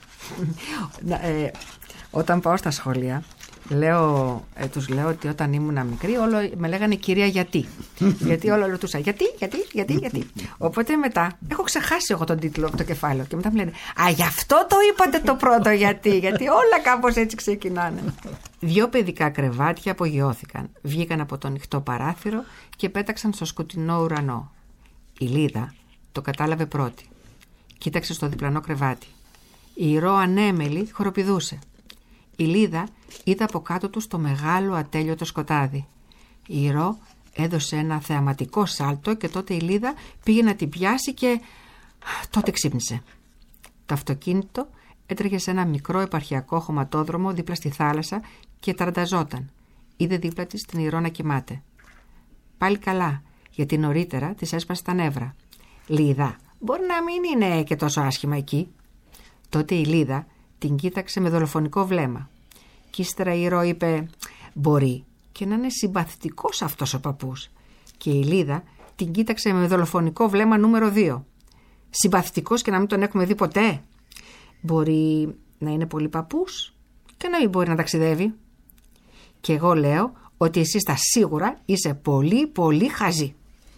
Όταν πάω στα σχολεία, τους λέω ότι όταν ήμουν μικρή όλο με λέγανε κυρία γιατί. Γιατί όλο ρωτούσα γιατί. Οπότε μετά έχω ξεχάσει εγώ τον τίτλο από το κεφάλαιο και μετά μου λένε «Α, γι' αυτό το είπατε το πρώτο γιατί όλα κάπως έτσι ξεκινάνε». 2 παιδικά κρεβάτια απογειώθηκαν, βγήκαν από το ανοιχτό παράθυρο και πέταξαν στο σκοτεινό ουρανό. Η Λίδα το κατάλαβε πρώτη. Κοίταξε στο διπλανό κρεβάτι. Η Ηρώ ανέμελη χοροπηδούσε. Η Λίδα είδε από κάτω του το μεγάλο ατέλειωτο σκοτάδι. Η Ηρώ έδωσε ένα θεαματικό σάλτο και τότε η Λίδα πήγε να την πιάσει και τότε ξύπνησε. Το αυτοκίνητο έτρεχε σε ένα μικρό επαρχιακό χωματόδρομο δίπλα στη θάλασσα και ταρανταζόταν. Είδε δίπλα της την Ηρώ να κοιμάται. Πάλι καλά, γιατί νωρίτερα της έσπασε τα νεύρα. «Λίδα, μπορεί να μην είναι και τόσο άσχημα εκεί». Τότε η Λίδα την κοίταξε με δολοφονικό βλέμμα. Κι ύστερα η Ηρώ είπε «Μπορεί και να είναι συμπαθητικός αυτός ο παππούς». Και η Λίδα την κοίταξε με δολοφονικό βλέμμα νούμερο 2. «Συμπαθητικός και να μην τον έχουμε δει ποτέ. Μπορεί να είναι πολύ παππούς και να μην μπορεί να ταξιδεύει. Και εγώ λέω ότι εσύ στα σίγουρα είσαι πολύ πολύ χαζή».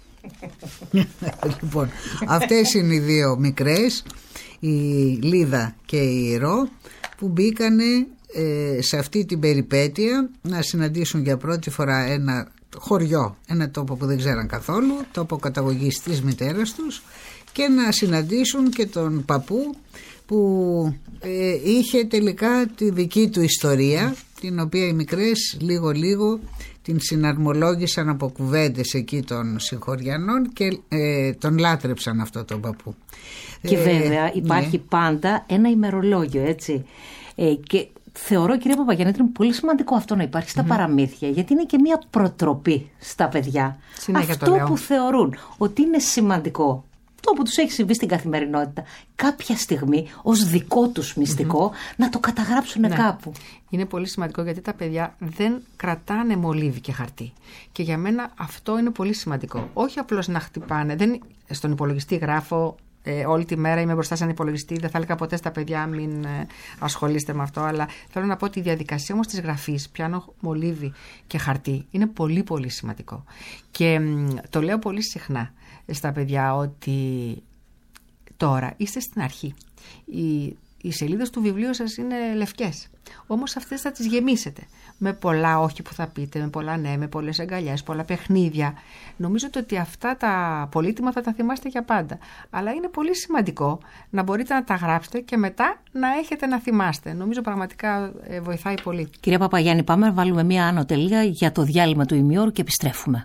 Λοιπόν, αυτές είναι οι 2 μικρές, η Λίδα και η Ηρώ, που μπήκανε σε αυτή την περιπέτεια να συναντήσουν για πρώτη φορά ένα χωριό, ένα τόπο που δεν ξέραν καθόλου, τόπο καταγωγής της μητέρας τους, και να συναντήσουν και τον παππού που είχε τελικά τη δική του ιστορία, την οποία οι μικρές λίγο την συναρμολόγησαν από κουβέντες εκεί των συγχωριανών και τον λάτρεψαν αυτό τον παππού. Και βέβαια υπάρχει πάντα ένα ημερολόγιο, έτσι. Και θεωρώ, κυρία Παπαγιαννίτου, είναι πολύ σημαντικό αυτό να υπάρχει στα παραμύθια, γιατί είναι και μια προτροπή στα παιδιά. Συνέχεια αυτό που θεωρούν ότι είναι σημαντικό, αυτό που τους έχει συμβεί στην καθημερινότητα, κάποια στιγμή ως δικό τους μυστικό να το καταγράψουν κάπου. Είναι πολύ σημαντικό, γιατί τα παιδιά δεν κρατάνε μολύβι και χαρτί. Και για μένα αυτό είναι πολύ σημαντικό. Όχι απλώς να χτυπάνε. Στον υπολογιστή γράφω όλη τη μέρα είμαι μπροστά σε έναν υπολογιστή. Δεν θα έλεγα ποτέ στα παιδιά μην ασχολείστε με αυτό. Αλλά θέλω να πω ότι η διαδικασία όμως της γραφής, πιάνω μολύβι και χαρτί, είναι πολύ πολύ σημαντικό. Και το λέω πολύ συχνά στα παιδιά ότι τώρα είστε στην αρχή. Οι σελίδες του βιβλίου σας είναι λευκές. Όμως αυτές θα τις γεμίσετε με πολλά όχι που θα πείτε, με πολλά ναι, με πολλές αγκαλιές, πολλά παιχνίδια. Νομίζω ότι αυτά τα πολύτιμα θα τα θυμάστε για πάντα. Αλλά είναι πολύ σημαντικό να μπορείτε να τα γράψετε και μετά να έχετε να θυμάστε. Νομίζω πραγματικά βοηθάει πολύ. Κυρία Παπαγιάννη, πάμε να βάλουμε μία άνω τελεία για το διάλειμμα του ημιώρου και επιστρέφουμε.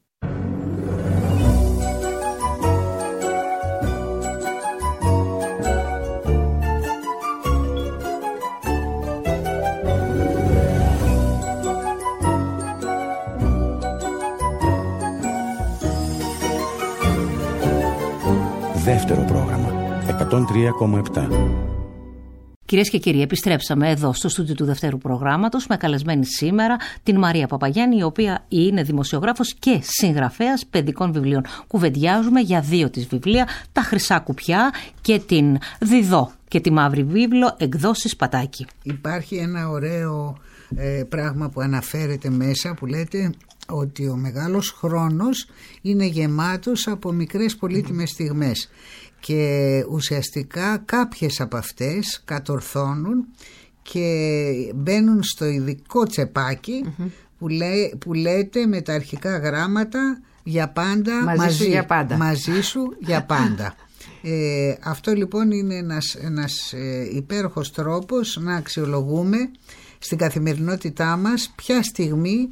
Δεύτερο πρόγραμμα, 103,7. Κυρίες και κύριοι, επιστρέψαμε εδώ στο στούντιο του Δευτέρου προγράμματος με καλεσμένη σήμερα την Μαρία Παπαγιάννη, η οποία είναι δημοσιογράφος και συγγραφέας παιδικών βιβλίων. Κουβεντιάζουμε για 2 της βιβλία, τα Χρυσά Κουπιά και την Διδό και τη Μαύρη Βίβλο, εκδόσεις Πατάκη. Υπάρχει ένα ωραίο πράγμα που αναφέρεται μέσα που λέτε ότι ο μεγάλος χρόνος είναι γεμάτος από μικρές πολύτιμες στιγμές και ουσιαστικά κάποιες από αυτές κατορθώνουν και μπαίνουν στο ειδικό τσεπάκι που λέτε με τα αρχικά γράμματα για πάντα, μαζί σου για πάντα. Αυτό λοιπόν είναι ένας υπέροχος τρόπος να αξιολογούμε στην καθημερινότητά μας ποια στιγμή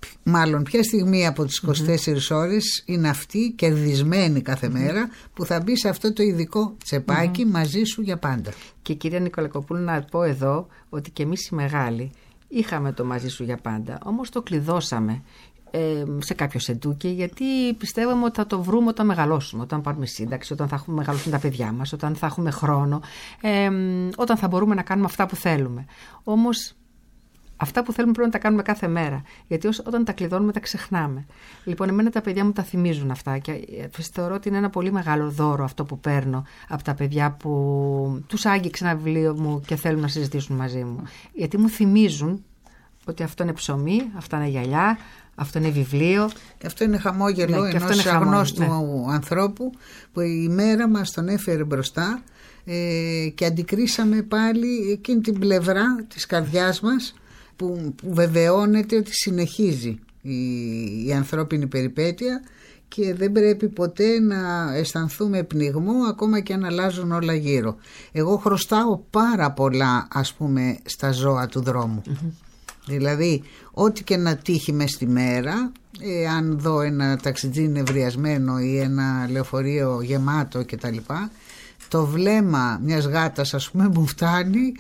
από τις 24 ώρες είναι αυτή κερδισμένη κάθε μέρα που θα μπει σε αυτό το ειδικό τσεπάκι μαζί σου για πάντα. Και κυρία Νικολακοπούλου, να πω εδώ ότι και εμείς οι μεγάλοι είχαμε το μαζί σου για πάντα, όμως το κλειδώσαμε σε κάποιο σεντούκι, γιατί πιστεύαμε ότι θα το βρούμε όταν μεγαλώσουμε, όταν πάρουμε σύνταξη, όταν θα έχουμε μεγαλώσουν τα παιδιά μας, όταν θα έχουμε χρόνο, όταν θα μπορούμε να κάνουμε αυτά που θέλουμε. Όμως αυτά που θέλουμε πρέπει να τα κάνουμε κάθε μέρα. Γιατί όταν τα κλειδώνουμε τα ξεχνάμε. Λοιπόν, εμένα τα παιδιά μου τα θυμίζουν αυτά και θεωρώ ότι είναι ένα πολύ μεγάλο δώρο αυτό που παίρνω από τα παιδιά που τους άγγιξε ένα βιβλίο μου και θέλουν να συζητήσουν μαζί μου. Γιατί μου θυμίζουν ότι αυτό είναι ψωμί, αυτό είναι γυαλιά, αυτό είναι βιβλίο. Και αυτό είναι χαμόγελο ενός αγνώστου ανθρώπου που η μέρα μας τον έφερε μπροστά και αντικρίσαμε πάλι εκείνη την πλευρά της καρδιάς μας που βεβαιώνεται ότι συνεχίζει η ανθρώπινη περιπέτεια και δεν πρέπει ποτέ να αισθανθούμε πνιγμό ακόμα και αν αλλάζουν όλα γύρω. Εγώ χρωστάω πάρα πολλά, ας πούμε, στα ζώα του δρόμου. Δηλαδή ό,τι και να τύχει μες στη μέρα, αν δω ένα ταξιτζί νευριασμένο ή ένα λεωφορείο γεμάτο κτλ, το βλέμμα μιας γάτας, ας πούμε, μου φτάνει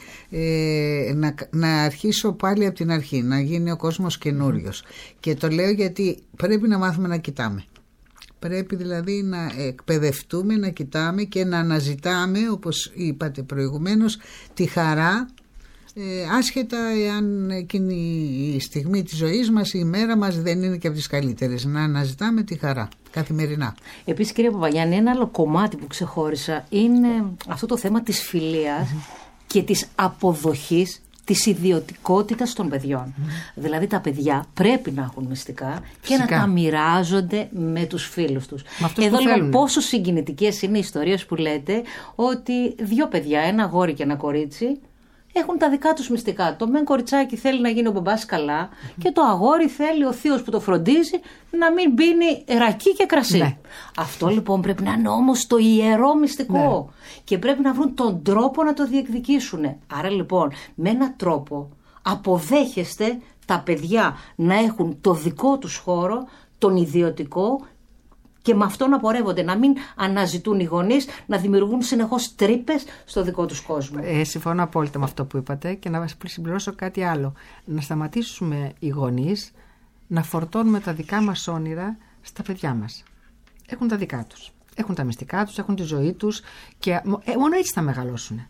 να αρχίσω πάλι από την αρχή, να γίνει ο κόσμος καινούριος. Και το λέω γιατί πρέπει να μάθουμε να κοιτάμε. Πρέπει δηλαδή να εκπαιδευτούμε, να κοιτάμε και να αναζητάμε, όπως είπατε προηγουμένως, τη χαρά, άσχετα εάν εκείνη η στιγμή της ζωής μας, η ημέρα μας δεν είναι και από τις καλύτερες. Να αναζητάμε τη χαρά καθημερινά. Επίσης, κύριε Παπαγιάννη, ένα άλλο κομμάτι που ξεχώρισα είναι αυτό το θέμα της φιλίας και της αποδοχής της ιδιωτικότητας των παιδιών. Δηλαδή τα παιδιά πρέπει να έχουν μυστικά και να τα μοιράζονται με τους φίλους τους. Εδώ λοιπόν πόσο συγκινητικές είναι οι ιστορίες που λέτε ότι 2 παιδιά, ένα αγόρι και ένα κορίτσι, έχουν τα δικά τους μυστικά. Το μεν κοριτσάκι θέλει να γίνει ο μπαμπάς καλά και το αγόρι θέλει ο θείος που το φροντίζει να μην πίνει ρακί και κρασί. Ναι. Αυτό λοιπόν πρέπει να είναι όμως το ιερό μυστικό και πρέπει να βρουν τον τρόπο να το διεκδικήσουν. Άρα λοιπόν με έναν τρόπο αποδέχεστε τα παιδιά να έχουν το δικό τους χώρο, τον ιδιωτικό, και με αυτό να πορεύονται, να μην αναζητούν οι γονείς, να δημιουργούν συνεχώς τρύπες στο δικό τους κόσμο. Συμφωνώ απόλυτα με αυτό που είπατε και να συμπληρώσω κάτι άλλο. Να σταματήσουμε οι γονείς να φορτώνουμε τα δικά μας όνειρα στα παιδιά μας. Έχουν τα δικά τους. Έχουν τα μυστικά τους, έχουν τη ζωή τους και μόνο έτσι θα μεγαλώσουν.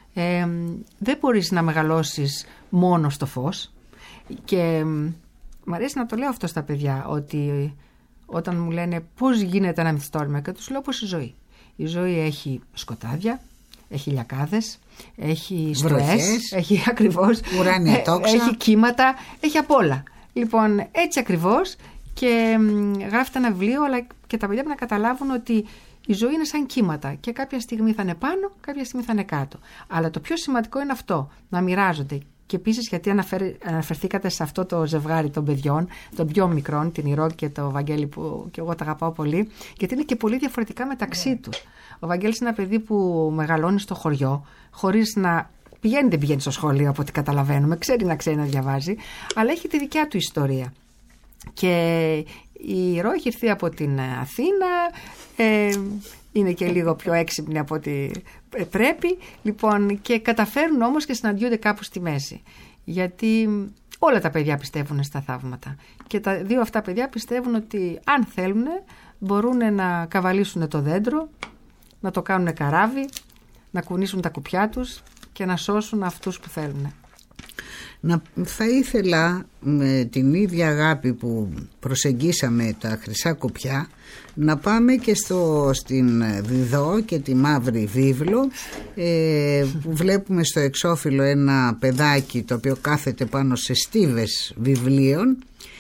Δεν μπορείς να μεγαλώσεις μόνο στο φως και μου αρέσει να το λέω αυτό στα παιδιά, ότι όταν μου λένε πώς γίνεται ένα μυθιστόρημα και τους λέω πώς η ζωή. Η ζωή έχει σκοτάδια, έχει λιακάδες, έχει στρες, έχει ακριβώς, ουράνια τόξα, έχει κύματα, έχει απ' όλα. Λοιπόν, έτσι ακριβώς, και γράφεται ένα βιβλίο, αλλά και τα παιδιά πρέπει να καταλάβουν ότι η ζωή είναι σαν κύματα και κάποια στιγμή θα είναι πάνω, κάποια στιγμή θα είναι κάτω. Αλλά το πιο σημαντικό είναι αυτό, να μοιράζονται. Και επίσης, γιατί αναφερθήκατε σε αυτό το ζευγάρι των παιδιών, των πιο μικρών, την Ηρώ και το Βαγγέλη, που και εγώ τα αγαπάω πολύ, γιατί είναι και πολύ διαφορετικά μεταξύ τους. Ο Βαγγέλης είναι ένα παιδί που μεγαλώνει στο χωριό, χωρίς να δεν πηγαίνει στο σχολείο από ό,τι καταλαβαίνουμε, ξέρει να διαβάζει, αλλά έχει τη δικιά του ιστορία. Και η Ηρώ έχει έρθει από την Αθήνα, είναι και λίγο πιο έξυπνη από ό,τι πρέπει, λοιπόν, και καταφέρουν όμως και συναντιούνται κάπου στη μέση. Γιατί όλα τα παιδιά πιστεύουν στα θαύματα. Και τα δύο αυτά παιδιά πιστεύουν ότι αν θέλουν μπορούν να καβαλήσουν το δέντρο, να το κάνουν καράβι, να κουνήσουν τα κουπιά τους και να σώσουν αυτούς που θέλουν. Θα ήθελα με την ίδια αγάπη που προσεγγίσαμε τα χρυσά κουπιά να πάμε και στην Διδώ και τη Μαύρη Βίβλο, που βλέπουμε στο εξώφυλλο ένα παιδάκι το οποίο κάθεται πάνω σε στίβες βιβλίων,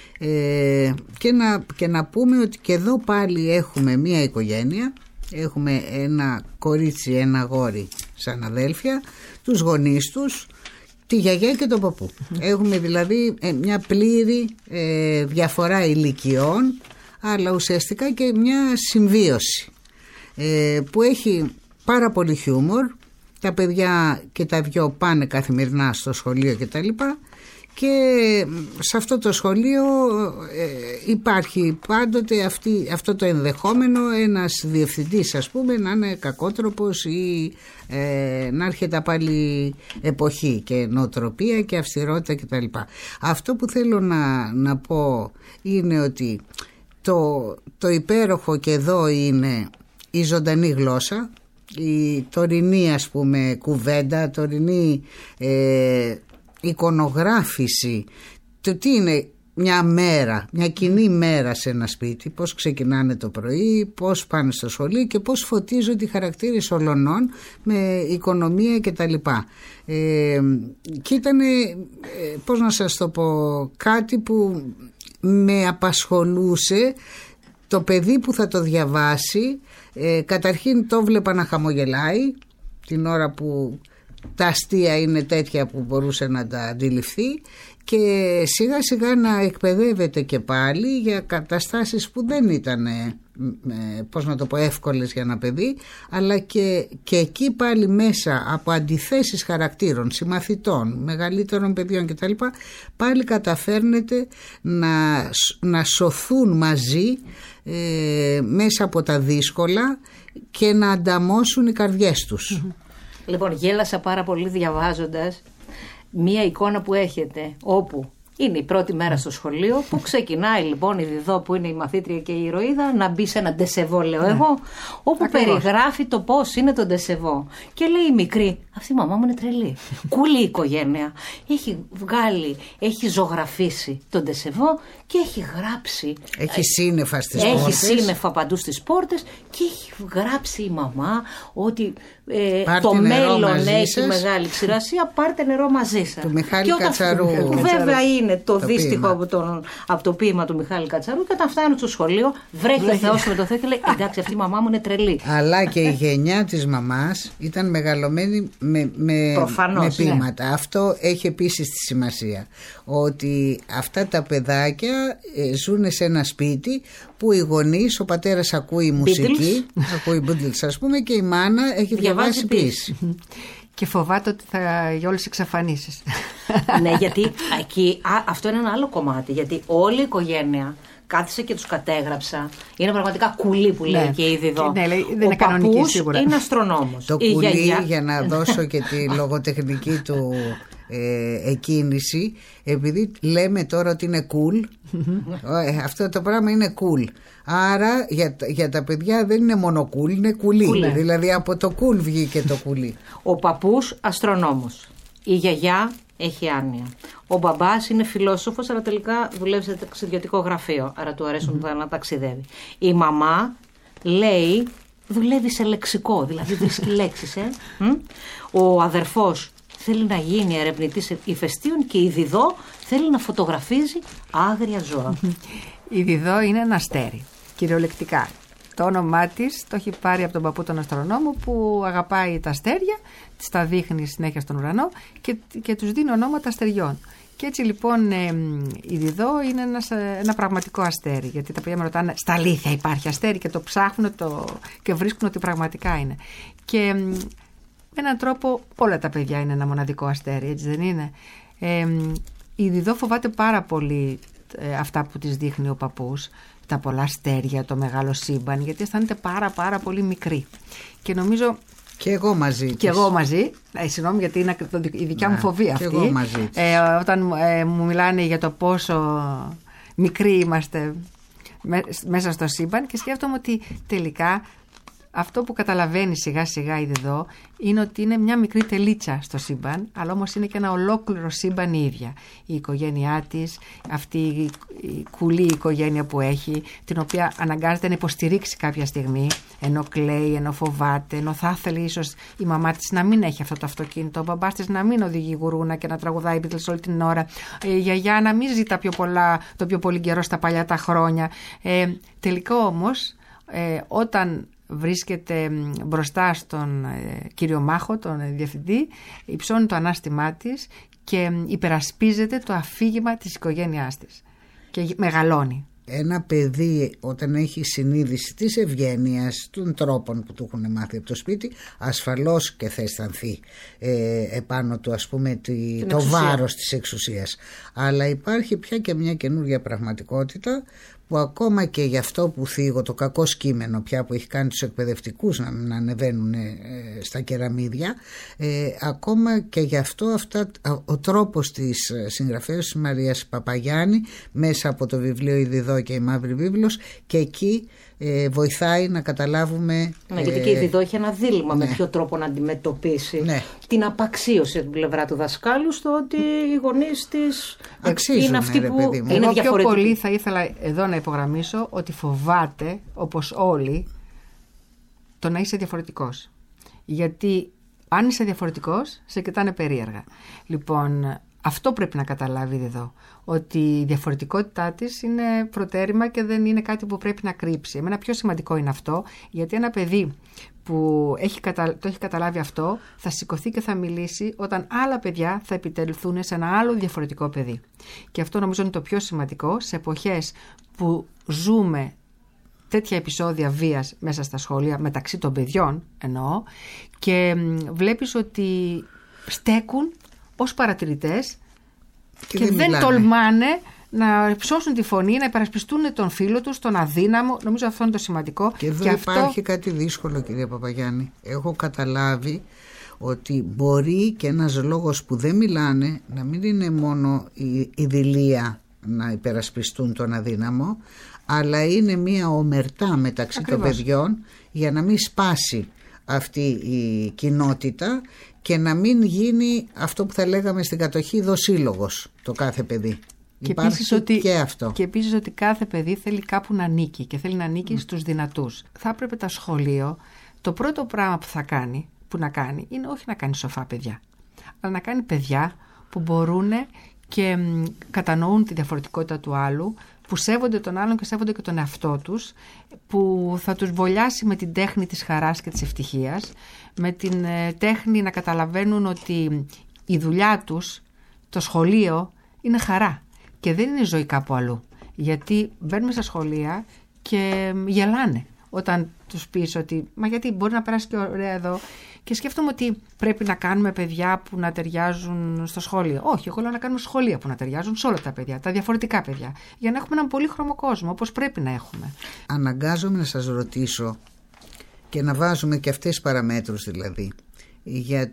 και να πούμε ότι και εδώ πάλι έχουμε μία οικογένεια. Έχουμε ένα κορίτσι, ένα αγόρι σαν αδέλφια, τους γονείς τους, τη γιαγιά και τον παππού. Έχουμε δηλαδή μια πλήρη διαφορά ηλικιών, αλλά ουσιαστικά και μια συμβίωση που έχει πάρα πολύ χιούμορ. Τα παιδιά και τα δυο πάνε καθημερινά στο σχολείο κτλ. Και σε αυτό το σχολείο υπάρχει πάντοτε αυτό το ενδεχόμενο, ένας διευθυντής ας πούμε να είναι κακότροπος ή να έρχεται πάλι εποχή και νοοτροπία και αυστηρότητα κτλ. Αυτό που θέλω να πω είναι ότι το υπέροχο και εδώ είναι η ζωντανή γλώσσα, η τωρινή ας πούμε κουβέντα, τωρινή εικονογράφηση, το τι είναι μια μέρα, μια κοινή μέρα σε ένα σπίτι, πώς ξεκινάνε το πρωί, πώς πάνε στο σχολείο και πώς φωτίζονται οι χαρακτήρες ολονών με οικονομία κτλ. Και ήταν, πώς να σας το πω, κάτι που με απασχολούσε το παιδί που θα το διαβάσει. Καταρχήν το βλέπα να χαμογελάει την ώρα που τα αστεία είναι τέτοια που μπορούσε να τα αντιληφθεί, και σιγά σιγά να εκπαιδεύεται και πάλι για καταστάσεις που δεν ήταν πώς να το πω εύκολες για ένα παιδί, αλλά και εκεί πάλι μέσα από αντιθέσεις χαρακτήρων, συμμαθητών, μεγαλύτερων παιδιών κτλ, πάλι καταφέρνεται να σωθούν μαζί μέσα από τα δύσκολα και να ανταμώσουν οι καρδιές τους. Λοιπόν, γέλασα πάρα πολύ διαβάζοντας μία εικόνα που έχετε, όπου είναι η πρώτη μέρα στο σχολείο, που ξεκινάει λοιπόν η Διδώ που είναι η μαθήτρια και η ηρωίδα να μπει σε ένα ντεσεβό, λέω εγώ, όπου ακριβώς περιγράφει το πώς είναι το ντεσεβό. Και λέει η μικρή, αυτή η μαμά μου είναι τρελή. Κούλη οικογένεια. Έχει ζωγραφίσει τον ντεσεβό και έχει γράψει. Έχει σύννεφα στις πόρτες. Έχει σύννεφα παντού στις πόρτες και έχει γράψει η μαμά ότι το μέλλον έχει μεγάλη ξηρασία, πάρτε νερό μαζί σας. Του Μιχάλη Κατσαρού. Που βέβαια είναι το δύστιχο από το ποίημα του Μιχάλη Κατσαρού, και όταν φτάνουν στο σχολείο βρέχει ο Θεός με το Θεό και λέει εντάξει, αυτή η μαμά μου είναι τρελή. Αλλά και η γενιά της μαμάς ήταν μεγαλωμένη με ποίηματα. Ναι. Αυτό έχει επίσης τη σημασία, ότι αυτά τα παιδάκια ζουν σε ένα σπίτι που οι γονείς, ο πατέρας ακούει μουσική, ακούει Beatles ας πούμε, και η μάνα έχει διαβάσει ποίηση. Και φοβάται ότι θα για όλες τις εξαφανίσεις. Ναι, γιατί εκεί αυτό είναι ένα άλλο κομμάτι. Γιατί όλη η οικογένεια κάθισα και τους κατέγραψα. Είναι πραγματικά κουλή που λέει και η Διδώ. Ναι, δεν είναι κανονική σίγουρα. Είναι αστρονόμος. Το κουλή, για να δώσω και τη λογοτεχνική του εκκίνηση, επειδή λέμε τώρα ότι είναι cool, αυτό το πράγμα είναι cool. Άρα για τα παιδιά δεν είναι μόνο cool, είναι κουλή. Δηλαδή από το cool βγήκε το κουλή. Ο παππούς αστρονόμος. Η γιαγιά έχει άνοια. Ο μπαμπάς είναι φιλόσοφος, αλλά τελικά δουλεύει σε ταξιδιωτικό γραφείο. Άρα του αρέσουν να ταξιδεύει. Η μαμά λέει δουλεύει σε λεξικό, δηλαδή βρίσκει λέξεις. Ο αδερφός θέλει να γίνει ερευνητής ηφαιστείων και η Διδώ θέλει να φωτογραφίζει άγρια ζώα. Η Διδώ είναι ένα αστέρι, κυριολεκτικά. Το όνομά της το έχει πάρει από τον παππού τον αστρονόμο που αγαπάει τα αστέρια, της τα δείχνει συνέχεια στον ουρανό και τους δίνει ονόματα αστεριών. Και έτσι λοιπόν η Διδώ είναι ένα πραγματικό αστέρι, γιατί τα παιδιά με ρωτάνε στα αλήθεια υπάρχει αστέρι και το ψάχνουν και βρίσκουν ότι πραγματικά είναι. Και με έναν τρόπο όλα τα παιδιά είναι ένα μοναδικό αστέρι, έτσι δεν είναι? Η Διδώ φοβάται πάρα πολύ αυτά που της δείχνει ο παππούς, τα πολλά αστέρια, το μεγάλο σύμπαν, γιατί αισθάνεται πάρα πολύ μικρή. Και νομίζω... Και εγώ μαζί της. Και εγώ μαζί. Συγγνώμη, γιατί είναι η δικιά μου φοβία αυτή. Και εγώ μαζί της. Όταν μου μιλάνε για το πόσο μικροί είμαστε μέσα στο σύμπαν, και σκέφτομαι ότι τελικά αυτό που καταλαβαίνει σιγά σιγά η Διδώ είναι ότι είναι μια μικρή τελίτσα στο σύμπαν, αλλά όμως είναι και ένα ολόκληρο σύμπαν η ίδια. Η οικογένειά της, αυτή η κουλή οικογένεια που έχει, την οποία αναγκάζεται να υποστηρίξει κάποια στιγμή, ενώ κλαίει, ενώ φοβάται, ενώ θα ήθελε ίσως η μαμά της να μην έχει αυτό το αυτοκίνητο, ο μπαμπάς της να μην οδηγεί γουρούνα και να τραγουδάει Beatles όλη την ώρα, η γιαγιά να μην ζητά το πιο πολύ καιρό στα παλιά τα χρόνια. Τελικά όμως, όταν βρίσκεται μπροστά στον κύριο Μάχο, τον διευθυντή, υψώνει το ανάστημά της και υπερασπίζεται το αφήγημα της οικογένειάς της και μεγαλώνει. Ένα παιδί όταν έχει συνείδηση της ευγένειας, των τρόπων που του έχουν μάθει από το σπίτι, ασφαλώς και θα αισθανθεί επάνω του, ας πούμε, το βάρος της εξουσίας. Αλλά υπάρχει πια και μια καινούργια πραγματικότητα που ακόμα και για αυτό που θίγω, το κακό κείμενο πια που έχει κάνει τους εκπαιδευτικούς να ανεβαίνουν στα κεραμίδια, ακόμα και γι' αυτό ο τρόπος της συγγραφέας της Μαρίας Παπαγιάννη μέσα από το βιβλίο «Η Διδώ και η Μαύρη Βίβλος», και εκεί βοηθάει να καταλάβουμε. Γιατί και η Διδώ έχει ένα δίλημμα με ποιο τρόπο να αντιμετωπίσει την απαξίωση από την πλευρά του δασκάλου, στο ότι οι γονείς της είναι αυτοί που είναι διαφορετικοί. Πιο πολύ θα ήθελα εδώ να υπογραμμίσω ότι φοβάται, όπως όλοι, το να είσαι διαφορετικός. Γιατί αν είσαι διαφορετικός, σε κοιτάνε περίεργα. Λοιπόν, αυτό πρέπει να καταλάβει εδώ, ότι η διαφορετικότητά της είναι προτέρημα και δεν είναι κάτι που πρέπει να κρύψει. Εμένα πιο σημαντικό είναι αυτό, γιατί ένα παιδί που το έχει καταλάβει αυτό θα σηκωθεί και θα μιλήσει όταν άλλα παιδιά θα επιτελθούν σε ένα άλλο διαφορετικό παιδί. Και αυτό νομίζω είναι το πιο σημαντικό σε εποχές που ζούμε τέτοια επεισόδια βίας μέσα στα σχολεία, μεταξύ των παιδιών εννοώ, και βλέπεις ότι στέκουν ως παρατηρητές και δεν τολμάνε να υψώσουν τη φωνή, να υπερασπιστούν τον φίλο τους, τον αδύναμο. Νομίζω αυτό είναι το σημαντικό. Και εδώ υπάρχει κάτι δύσκολο, κυρία Παπαγιάννη. Έχω καταλάβει ότι μπορεί και ένας λόγος που δεν μιλάνε να μην είναι μόνο η δειλία να υπερασπιστούν τον αδύναμο, αλλά είναι μια ομερτά μεταξύ των παιδιών για να μην σπάσει αυτή η κοινότητα και να μην γίνει αυτό που θα λέγαμε στην κατοχή δοσύλλογος το κάθε παιδί. Και επίσης, αυτό. Και επίσης ότι κάθε παιδί θέλει κάπου να ανήκει και θέλει να ανήκει στους δυνατούς. Θα έπρεπε το σχολείο, το πρώτο πράγμα που να κάνει είναι όχι να κάνει σοφά παιδιά, αλλά να κάνει παιδιά που μπορούν και κατανοούν τη διαφορετικότητα του άλλου, που σέβονται τον άλλον και σέβονται και τον εαυτό τους, που θα τους βολιάσει με την τέχνη της χαράς και της ευτυχίας, με την τέχνη να καταλαβαίνουν ότι η δουλειά τους, το σχολείο, είναι χαρά και δεν είναι ζωή κάπου αλλού. Γιατί μπαίνουμε στα σχολεία και γελάνε όταν τους πεις ότι «Μα γιατί μπορεί να περάσει και ωραία εδώ». Και σκέφτομαι ότι πρέπει να κάνουμε παιδιά που να ταιριάζουν στο σχολείο. Όχι, εγώ λέω να κάνουμε σχολεία που να ταιριάζουν σε όλα τα παιδιά, τα διαφορετικά παιδιά, για να έχουμε έναν πολύχρωμο κόσμο, όπως πρέπει να έχουμε. Αναγκάζομαι να σας ρωτήσω και να βάζουμε και αυτές τις παραμέτρους, δηλαδή, για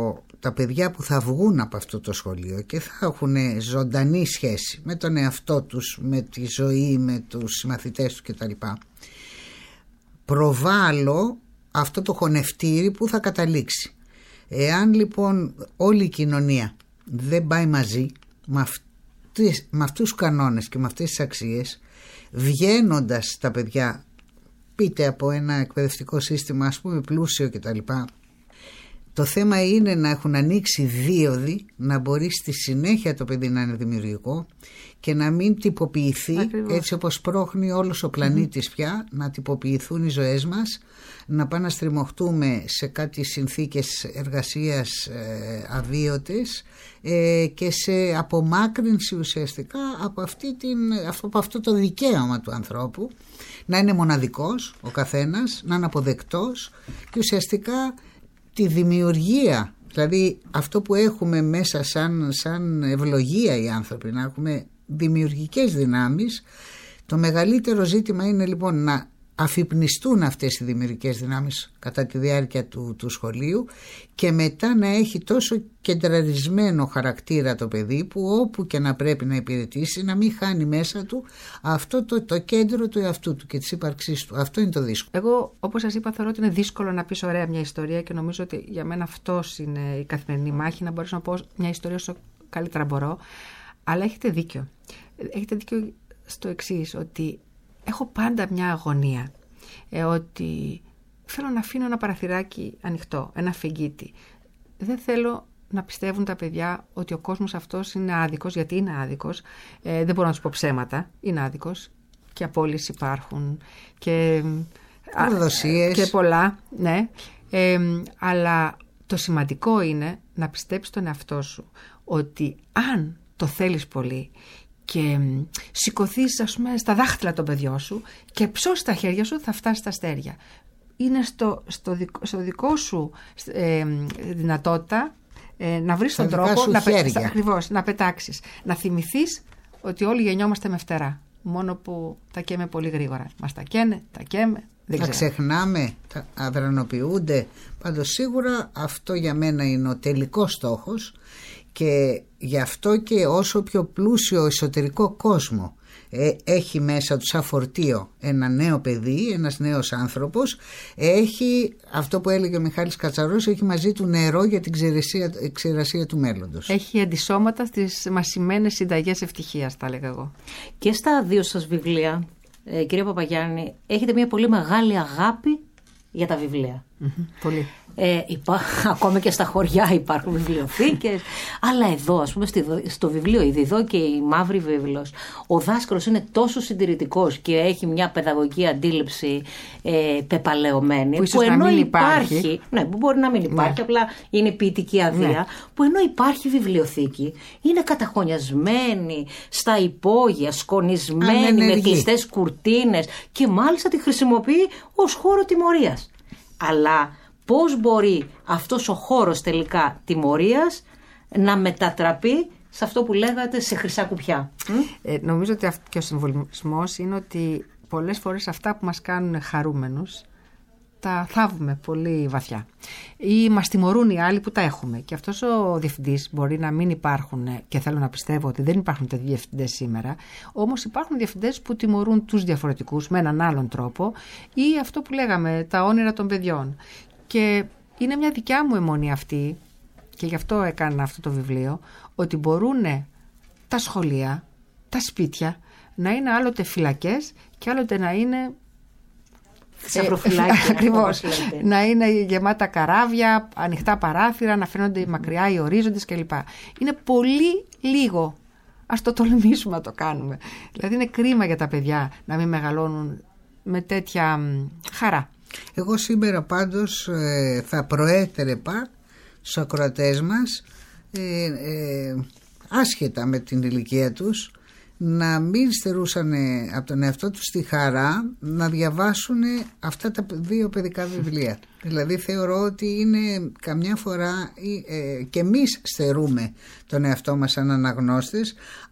τα παιδιά που θα βγουν από αυτό το σχολείο και θα έχουν ζωντανή σχέση με τον εαυτό τους, με τη ζωή, με τους συμμαθητές τους κτλ. Προβάλλω αυτό το χωνευτήρι που θα καταλήξει. Εάν λοιπόν όλη η κοινωνία δεν πάει μαζί με αυτούς τους κανόνες και με αυτές τις αξίες, βγαίνοντας τα παιδιά πείτε από ένα εκπαιδευτικό σύστημα, ας πούμε, πλούσιο κτλ. Το θέμα είναι να έχουν ανοίξει δίωδοι, να μπορεί στη συνέχεια το παιδί να είναι δημιουργικό και να μην τυποποιηθεί. Ακριβώς. Έτσι όπως πρόχνει όλος ο πλανήτης πια, να τυποποιηθούν οι ζωές μας, να πάμε να στριμωχτούμε σε κάτι συνθήκες εργασίας αβίωτες και σε απομάκρυνση ουσιαστικά από αυτό το δικαίωμα του ανθρώπου να είναι μοναδικός ο καθένας, να είναι αποδεκτός και ουσιαστικά τη δημιουργία, δηλαδή αυτό που έχουμε μέσα σαν ευλογία οι άνθρωποι, να έχουμε δημιουργικές δυνάμεις. Το μεγαλύτερο ζήτημα είναι λοιπόν να αφυπνιστούν αυτές οι δημιουργικές δυνάμεις κατά τη διάρκεια του σχολείου και μετά να έχει τόσο κεντραρισμένο χαρακτήρα το παιδί που όπου και να πρέπει να υπηρετήσει να μην χάνει μέσα του αυτό το κέντρο του εαυτού του και της ύπαρξής του. Αυτό είναι το δύσκολο. Εγώ, όπως σας είπα, θεωρώ ότι είναι δύσκολο να πεις ωραία μια ιστορία και νομίζω ότι για μένα αυτός είναι η καθημερινή μάχη, να μπορέσω να πω μια ιστορία όσο καλύτερα μπορώ. Αλλά έχετε δίκιο. Έχετε δίκιο στο εξής, ότι έχω πάντα μια αγωνία, ότι θέλω να αφήνω ένα παραθυράκι ανοιχτό, ένα φεγγίτι. Δεν θέλω να πιστεύουν τα παιδιά ότι ο κόσμος αυτός είναι άδικος, γιατί είναι άδικος. Δεν μπορώ να τους πω ψέματα, είναι άδικος και απώλειες υπάρχουν και προδοσίες και πολλά, ναι. Αλλά το σημαντικό είναι να πιστέψεις τον εαυτό σου ότι αν το θέλεις πολύ και σηκωθείς, ας πούμε, στα δάχτυλα των παιδιών σου και ψώσεις τα χέρια σου, θα φτάσεις στα αστέρια. Είναι στο δικό σου δυνατότητα να βρεις τον τρόπο να πετάξεις. Να θυμηθείς ότι όλοι γεννιόμαστε με φτερά. Μόνο που τα καίμε πολύ γρήγορα. Μας τα καίνε, τα καίμε. Τα ξεχνάμε, τα αδρανοποιούνται. Πάντως σίγουρα αυτό για μένα είναι ο τελικός στόχος. Και γι' αυτό και όσο πιο πλούσιο εσωτερικό κόσμο έχει μέσα του σαν φορτίο ένα νέο παιδί, ένας νέος άνθρωπος, έχει αυτό που έλεγε ο Μιχάλης Κατσαρός, έχει μαζί του νερό για την ξηρασία του μέλλοντος. Έχει αντισώματα στις μασημένες συνταγές ευτυχίας, θα έλεγα εγώ. Και στα δύο σας βιβλία, κυρία Παπαγιάννη, έχετε μια πολύ μεγάλη αγάπη για τα βιβλία. Πολύ. Ακόμη και στα χωριά υπάρχουν βιβλιοθήκες, αλλά εδώ, ας πούμε, στο βιβλίο «Η Διδώ και η Μαύρη Βίβλος», ο δάσκαλος είναι τόσο συντηρητικός και έχει μια παιδαγωγική αντίληψη πεπαλαιωμένη, που ενώ να μην υπάρχει. Ναι, που μπορεί να μην υπάρχει, απλά είναι ποιητική αδεία, ναι. Που ενώ υπάρχει βιβλιοθήκη, είναι καταχωνιασμένη στα υπόγεια, σκονισμένη με κλειστές κουρτίνες και μάλιστα τη χρησιμοποιεί ως χώρο τιμωρίας. Αλλά πώς μπορεί αυτός ο χώρος τελικά τιμωρίας να μετατραπεί σε αυτό που λέγατε σε χρυσά κουπιά? Νομίζω ότι και ο συμβολισμός είναι ότι πολλές φορές αυτά που μας κάνουν χαρούμενους τα θάβουμε πολύ βαθιά ή μας τιμωρούν οι άλλοι που τα έχουμε, και αυτός ο διευθυντής μπορεί να μην υπάρχουν, και θέλω να πιστεύω ότι δεν υπάρχουν τέτοιοι διευθυντές σήμερα, όμως υπάρχουν διευθυντές που τιμωρούν τους διαφορετικούς με έναν άλλον τρόπο, ή αυτό που λέγαμε, τα όνειρα των παιδιών. Και είναι μια δικιά μου αιμονή αυτή, και γι' αυτό έκανα αυτό το βιβλίο, ότι μπορούν τα σχολεία, τα σπίτια να είναι άλλοτε φυλακές και άλλοτε να είναι ακριβώς, να είναι γεμάτα καράβια, ανοιχτά παράθυρα, να φαίνονται μακριά οι ορίζοντες κλπ. Είναι πολύ λίγο. Ας το τολμήσουμε να το κάνουμε. Δηλαδή είναι κρίμα για τα παιδιά να μην μεγαλώνουν με τέτοια χαρά. Εγώ σήμερα πάντως θα προέτρεπα στους ακροατές μας, άσχετα με την ηλικία τους, να μην στερούσαν από τον εαυτό τους τη χαρά να διαβάσουν αυτά τα δύο παιδικά βιβλία. Δηλαδή θεωρώ ότι είναι καμιά φορά και εμείς στερούμε τον εαυτό μας σαν αναγνώστες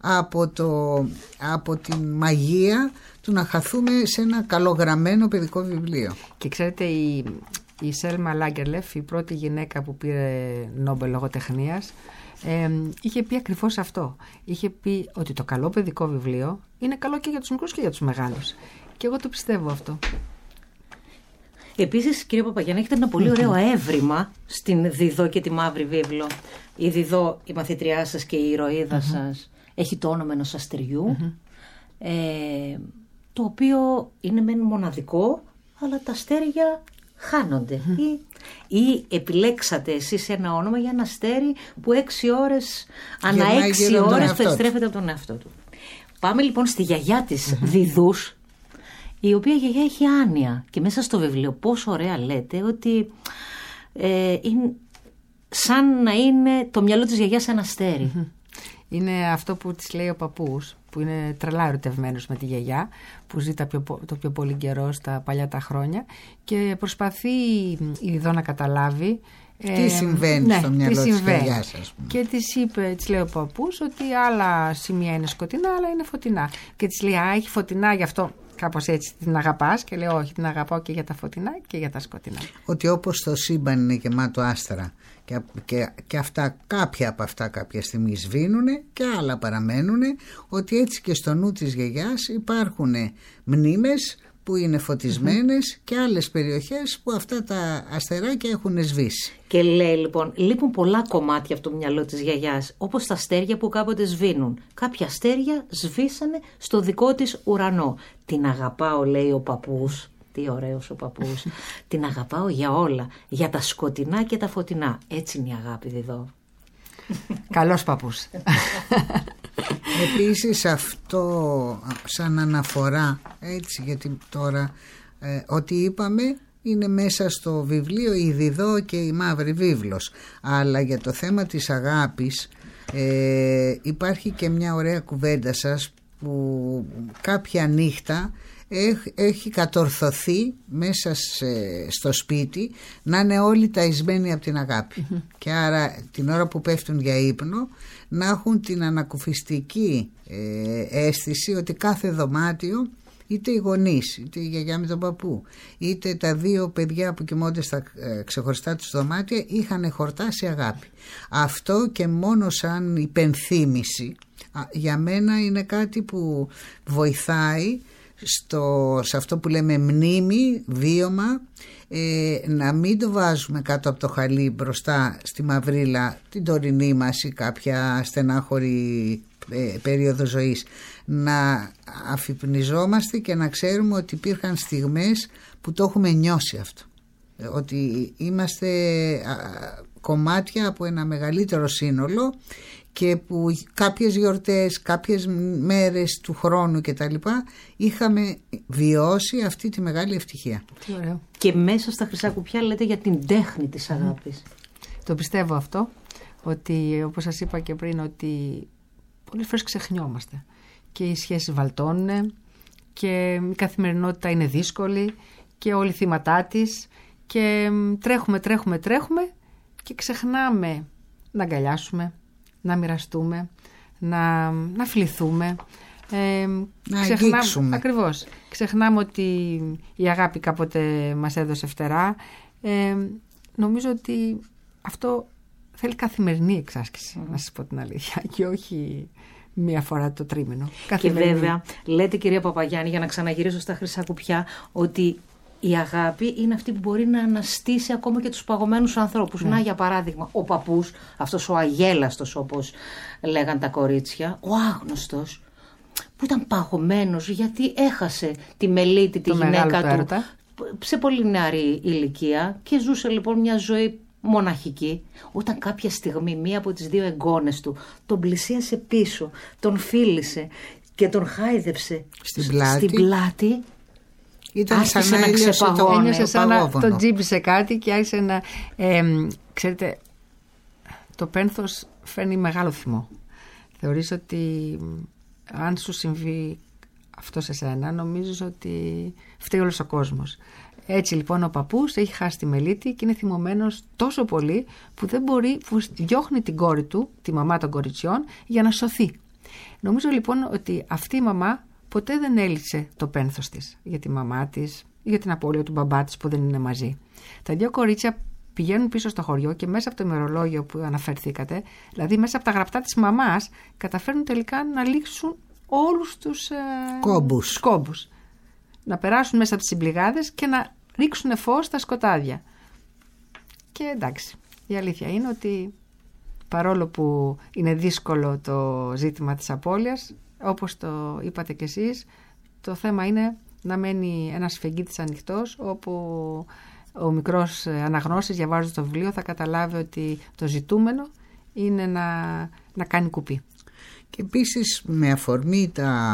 από την μαγεία του να χαθούμε σε ένα καλογραμμένο παιδικό βιβλίο. Και ξέρετε, η Σέλμα Λάγκερλεφ, η πρώτη γυναίκα που πήρε Νόμπελ λογοτεχνίας, είχε πει ακριβώς αυτό. Είχε πει ότι το καλό παιδικό βιβλίο είναι καλό και για τους μικρούς και για τους μεγάλους. Και εγώ το πιστεύω αυτό. Επίσης, κύριε Παπαγιάννη, έχετε ένα πολύ ωραίο έβριμα στην Διδώ και τη Μαύρη Βίβλο. Η Διδώ, η μαθητριά σας και η ηρωίδα σας, έχει το όνομα ενός αστεριού, το οποίο είναι μεν μοναδικό, αλλά τα αστέρια χάνονται. Ή επιλέξατε εσείς ένα όνομα για ένα αστέρι που 6 ώρες, ανά 6 ώρες περιστρέφεται από τον εαυτό του. Πάμε λοιπόν στη γιαγιά της Διδούς, η οποία γιαγιά έχει άνοια. Και μέσα στο βιβλίο πόσο ωραία λέτε ότι είναι σαν να είναι το μυαλό της γιαγιάς ένα αστέρι. Είναι αυτό που της λέει ο παππούς, που είναι τρελά ερωτευμένος με τη γιαγιά, που ζει το πιο πολύ καιρό στα παλιά τα χρόνια και προσπαθεί η Διδώ να καταλάβει τι συμβαίνει στο μυαλό της γιαγιάς, ας πούμε. Και της λέει ο παππούς ότι άλλα σημεία είναι σκοτεινά, άλλα είναι φωτεινά. Και της λέει, έχει φωτεινά, γι' αυτό κάπως έτσι την αγαπάς. Και λέει, όχι, την αγαπάω και για τα φωτεινά και για τα σκοτεινά. Ότι όπως το σύμπαν είναι γεμάτο άστρα και αυτά, κάποια από αυτά κάποια στιγμή σβήνουν και άλλα παραμένουν, ότι έτσι και στο νου της γιαγιάς υπάρχουν μνήμες που είναι φωτισμένες και άλλες περιοχές που αυτά τα αστεράκια έχουν σβήσει. Και λέει λοιπόν, λείπουν πολλά κομμάτια από το μυαλό της γιαγιάς, όπως τα αστέρια που κάποτε σβήνουν. Κάποια αστέρια σβήσανε στο δικό της ουρανό. Την αγαπάω, λέει ο παππούς. Τι ωραίος ο παππούς. Την αγαπάω για όλα, για τα σκοτεινά και τα φωτεινά. Έτσι είναι η αγάπη, Διδώ. Καλός παππούς. Επίσης αυτό σαν αναφορά, έτσι, γιατί τώρα ό,τι είπαμε είναι μέσα στο βιβλίο η Διδώ και η Μαύρη Βίβλος, αλλά για το θέμα της αγάπης υπάρχει και μια ωραία κουβέντα σας που κάποια νύχτα έχει κατορθωθεί μέσα στο σπίτι να είναι όλοι ταϊσμένοι από την αγάπη. Και άρα την ώρα που πέφτουν για ύπνο να έχουν την ανακουφιστική αίσθηση ότι κάθε δωμάτιο, είτε οι γονείς, είτε η γιαγιά με τον παππού, είτε τα δύο παιδιά που κοιμώνται στα ξεχωριστά τους δωμάτια, είχαν χορτάσει αγάπη. Αυτό και μόνο σαν υπενθύμηση για μένα είναι κάτι που βοηθάει σε αυτό που λέμε μνήμη, βίωμα, να μην το βάζουμε κάτω από το χαλί μπροστά στη μαυρίλα την τωρινή μας ή κάποια στενάχωρη περίοδο ζωής, να αφυπνιζόμαστε και να ξέρουμε ότι υπήρχαν στιγμές που το έχουμε νιώσει αυτό, ότι είμαστε κομμάτια από ένα μεγαλύτερο σύνολο και που κάποιες γιορτές, κάποιες μέρες του χρόνου και τα λοιπά είχαμε βιώσει αυτή τη μεγάλη ευτυχία. Και μέσα στα χρυσά κουπιά λέτε για την τέχνη της αγάπης. Το πιστεύω αυτό, ότι όπως σας είπα και πριν, ότι πολλές φορές ξεχνιόμαστε και οι σχέσεις βαλτώνουν και η καθημερινότητα είναι δύσκολη και όλοι θύματά της και τρέχουμε και ξεχνάμε να αγκαλιάσουμε, να μοιραστούμε, να φιληθούμε, να αγγίξουμε. Ακριβώς. Ξεχνάμε ότι η αγάπη κάποτε μας έδωσε φτερά. Νομίζω ότι αυτό θέλει καθημερινή εξάσκηση, να σας πω την αλήθεια, και όχι μία φορά το τρίμηνο. Και βέβαια, λέτε κυρία Παπαγιάννη, για να ξαναγυρίσω στα χρυσά κουπιά, ότι η αγάπη είναι αυτή που μπορεί να αναστήσει ακόμα και τους παγωμένους ανθρώπους. Να, για παράδειγμα, ο παππούς, αυτός ο αγέλαστος όπως λέγαν τα κορίτσια, ο άγνωστος, που ήταν παγωμένος γιατί έχασε τη Μελίτη, τη γυναίκα του, σε πολύ νεαρή ηλικία και ζούσε λοιπόν μια ζωή μοναχική. Όταν κάποια στιγμή μία από τις δύο εγγόνες του τον πλησίασε πίσω, τον φίλησε και τον χάιδεψε στην πλάτη, ήταν σαν να ξεπαγώνει, σαν να τον τζίμπησε κάτι και άρχισε να... ξέρετε, το πένθος φέρνει μεγάλο θυμό. Θεωρείς ότι αν σου συμβεί αυτό σε σένα, νομίζεις ότι φταίει όλος ο κόσμος. Έτσι λοιπόν ο παππούς έχει χάσει τη Μελίτη και είναι θυμωμένος τόσο πολύ που δεν μπορεί, που διώχνει την κόρη του, τη μαμά των κοριτσιών, για να σωθεί. Νομίζω λοιπόν ότι αυτή η μαμά ποτέ δεν έλυσε το πένθος της για τη μαμά της, για την απώλεια του μπαμπά της που δεν είναι μαζί. Τα δύο κορίτσια πηγαίνουν πίσω στο χωριό και μέσα από το ημερολόγιο που αναφερθήκατε, δηλαδή μέσα από τα γραπτά της μαμάς, καταφέρνουν τελικά να λήξουν όλους τους κόμπους. Να περάσουν μέσα από τις συμπληγάδες και να ρίξουν φως στα σκοτάδια. Και εντάξει, η αλήθεια είναι ότι παρόλο που είναι δύσκολο το ζήτημα της απώλειας, όπως το είπατε κι εσείς, το θέμα είναι να μένει ένας σφεγγίτης ανοιχτός, όπου ο μικρός αναγνώστης, διαβάζοντας το βιβλίο, θα καταλάβει ότι το ζητούμενο είναι να κάνει κουπί. Και επίσης με αφορμή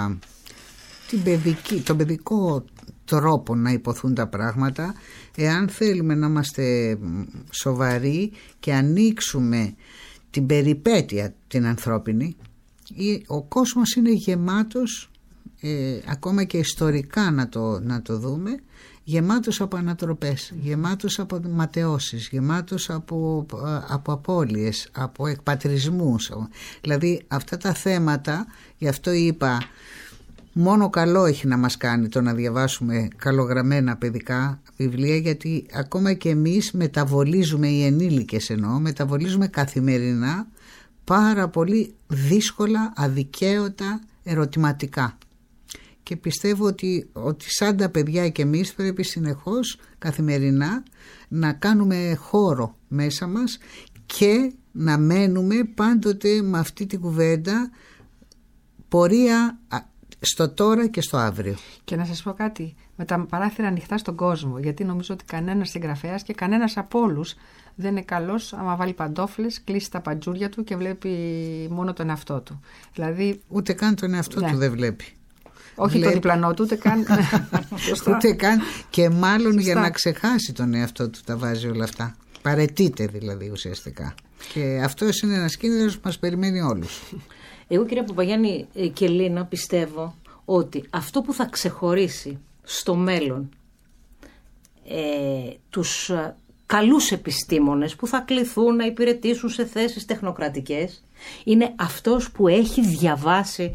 τον παιδικό τρόπο να υποθούν τα πράγματα, εάν θέλουμε να είμαστε σοβαροί και ανοίξουμε την περιπέτεια την ανθρώπινη, ο κόσμος είναι γεμάτος, ακόμα και ιστορικά να το δούμε, γεμάτος από ανατροπές, γεμάτος από ματαιώσεις, γεμάτος από απώλειες, από εκπατρισμούς. Δηλαδή αυτά τα θέματα, γι' αυτό είπα, μόνο καλό έχει να μας κάνει το να διαβάσουμε καλογραμμένα παιδικά βιβλία, γιατί ακόμα και εμείς μεταβολίζουμε, οι ενήλικες εννοώ, μεταβολίζουμε καθημερινά πάρα πολύ δύσκολα, αδικαίωτα ερωτηματικά. Και πιστεύω ότι σαν τα παιδιά και εμείς πρέπει συνεχώς καθημερινά να κάνουμε χώρο μέσα μας και να μένουμε πάντοτε με αυτή την κουβέντα, πορεία στο τώρα και στο αύριο. Και να σας πω κάτι, με τα παράθυρα ανοιχτά στον κόσμο, γιατί νομίζω ότι κανένας συγγραφέας και κανένας από όλους δεν είναι καλός άμα βάλει παντόφλες, κλείσει τα παντζούρια του και βλέπει μόνο τον εαυτό του. Δηλαδή, ούτε καν τον εαυτό του δεν βλέπει. Όχι τον διπλανό του, ούτε καν. Ούτε καν, και μάλλον για να ξεχάσει τον εαυτό του τα βάζει όλα αυτά. Παραιτείται δηλαδή ουσιαστικά. Και αυτός είναι ένας κίνδυνος που μας περιμένει όλους. Εγώ, κυρία Παπαγιάννη και Λίνα, πιστεύω ότι αυτό που θα ξεχωρίσει στο μέλλον τους καλούς επιστήμονες που θα κληθούν να υπηρετήσουν σε θέσεις τεχνοκρατικές είναι αυτός που έχει διαβάσει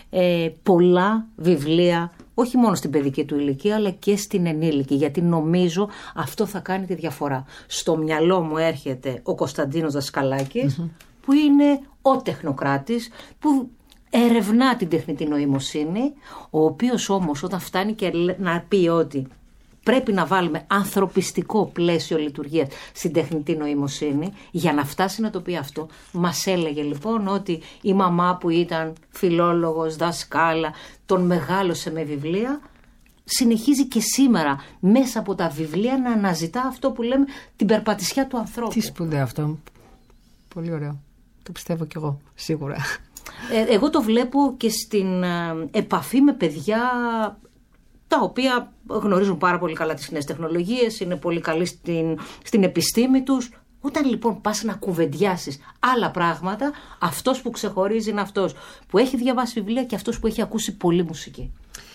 πολλά βιβλία, όχι μόνο στην παιδική του ηλικία αλλά και στην ενήλικη, γιατί νομίζω αυτό θα κάνει τη διαφορά. Στο μυαλό μου έρχεται ο Κωνσταντίνος Δασκαλάκης, που είναι ο τεχνοκράτης που ερευνά την τεχνητή νοημοσύνη, ο οποίος όμως όταν φτάνει και να πει ότι πρέπει να βάλουμε ανθρωπιστικό πλαίσιο λειτουργίας στην τεχνητή νοημοσύνη, για να φτάσει να το πει αυτό, μας έλεγε λοιπόν ότι η μαμά που ήταν φιλόλογος, δασκάλα, τον μεγάλωσε με βιβλία, συνεχίζει και σήμερα μέσα από τα βιβλία να αναζητά αυτό που λέμε την περπατησιά του ανθρώπου. Τι σπουδαίο αυτό. Πολύ ωραίο. Το πιστεύω κι εγώ, σίγουρα. Εγώ το βλέπω και στην επαφή με παιδιά τα οποία γνωρίζουν πάρα πολύ καλά τις νέες τεχνολογίες, είναι πολύ καλοί στην επιστήμη τους. Όταν λοιπόν πας να κουβεντιάσεις άλλα πράγματα, αυτός που ξεχωρίζει είναι αυτός που έχει διαβάσει βιβλία και αυτός που έχει ακούσει πολλή μουσική.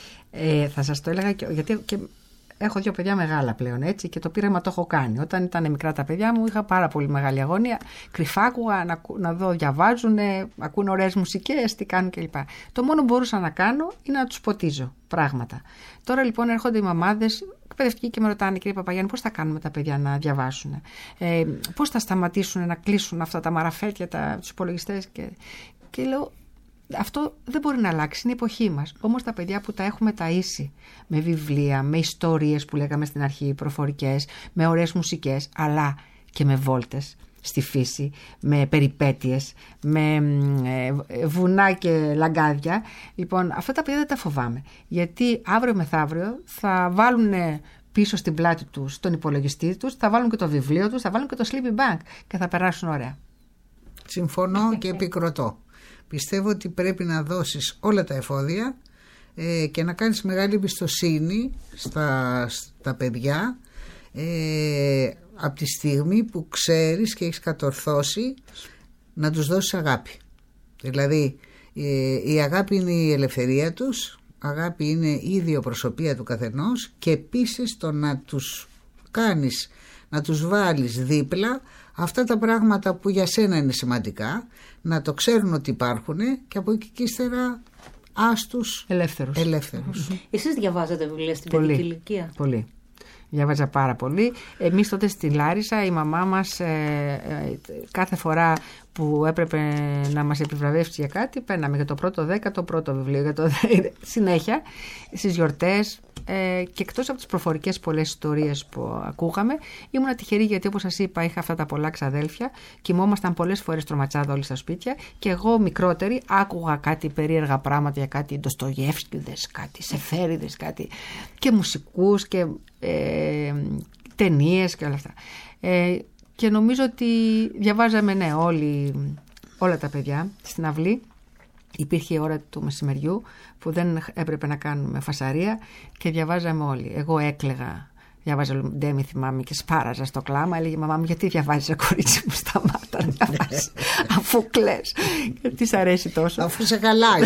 Θα σας το έλεγα γιατί και έχω 2 παιδιά μεγάλα πλέον, έτσι, και το πείραμα το έχω κάνει. Όταν ήταν μικρά τα παιδιά μου, είχα πάρα πολύ μεγάλη αγωνία. Κρυφά άκουγα να δω, διαβάζουν, ακούν ωραίες μουσικές, τι κάνουν κλπ. Το μόνο που μπορούσα να κάνω είναι να τους ποτίζω πράγματα. Τώρα λοιπόν έρχονται οι μαμάδες εκπαιδευτικοί και με ρωτάνε, κύριε Παπαγιάννη, πώς θα κάνουμε τα παιδιά να διαβάσουν, πώς θα σταματήσουν να κλείσουν αυτά τα μαραφέτια, τους υπολογιστές. Και λέω, αυτό δεν μπορεί να αλλάξει, είναι η εποχή μας. Όμως τα παιδιά που τα έχουμε ταΐσει με βιβλία, με ιστορίες που λέγαμε στην αρχή, προφορικές, με ωραίες μουσικές, αλλά και με βόλτες στη φύση, με περιπέτειες, με βουνά και λαγκάδια. Λοιπόν, αυτά τα παιδιά δεν τα φοβάμαι. Γιατί αύριο μεθαύριο θα βάλουν πίσω στην πλάτη τους τον υπολογιστή τους, θα βάλουν και το βιβλίο τους, θα βάλουν και το sleeping bag και θα περάσουν ωραία. Συμφωνώ και επικροτώ. Πιστεύω ότι πρέπει να δώσεις όλα τα εφόδια και να κάνεις μεγάλη εμπιστοσύνη στα παιδιά από τη στιγμή που ξέρεις και έχεις κατορθώσει να τους δώσεις αγάπη. Δηλαδή η αγάπη είναι η ελευθερία τους, αγάπη είναι η ιδιοπροσωπία του καθενός, και επίσης το να τους κάνεις, να τους βάλεις δίπλα αυτά τα πράγματα που για σένα είναι σημαντικά, να το ξέρουν ότι υπάρχουν και από εκεί και ύστερα άστους ελεύθερους. Εσείς διαβάζετε βιβλία στην παιδική ηλικία? Πολύ. Διάβαζα πάρα πολύ. Εμείς τότε στη Λάρισα, η μαμά μας κάθε φορά που έπρεπε να μας επιβραβεύσει για κάτι, παίρναμε για το πρώτο 10 πρώτο βιβλίο, για το συνέχεια στις γιορτές. Και εκτός από τις προφορικές πολλές ιστορίες που ακούγαμε, ήμουν τυχερή γιατί, όπως σας είπα, είχα αυτά τα πολλά ξαδέλφια, κοιμόμασταν πολλές φορές τροματσάδα όλοι στα σπίτια και εγώ μικρότερη άκουγα κάτι περίεργα πράγματα για κάτι Ντοστογεύσκηδες, κάτι Σεφέριδες, κάτι και μουσικούς και ταινίες και όλα αυτά. Και νομίζω ότι διαβάζαμε όλα τα παιδιά στην αυλή. Υπήρχε η ώρα του μεσημεριού που δεν έπρεπε να κάνουμε φασαρία και διαβάζαμε όλοι. Εγώ έκλαιγα. Διάβαζα Ντέμι, θυμάμαι, και σπάραζα στο κλάμα. Έλεγε η μαμά μου, γιατί διαβάζεις, κορίτσι μου, σταμάτα να διαβάζεις, αφού κλαις. Γιατί σ' αρέσει τόσο. Αφού σε χαλάει.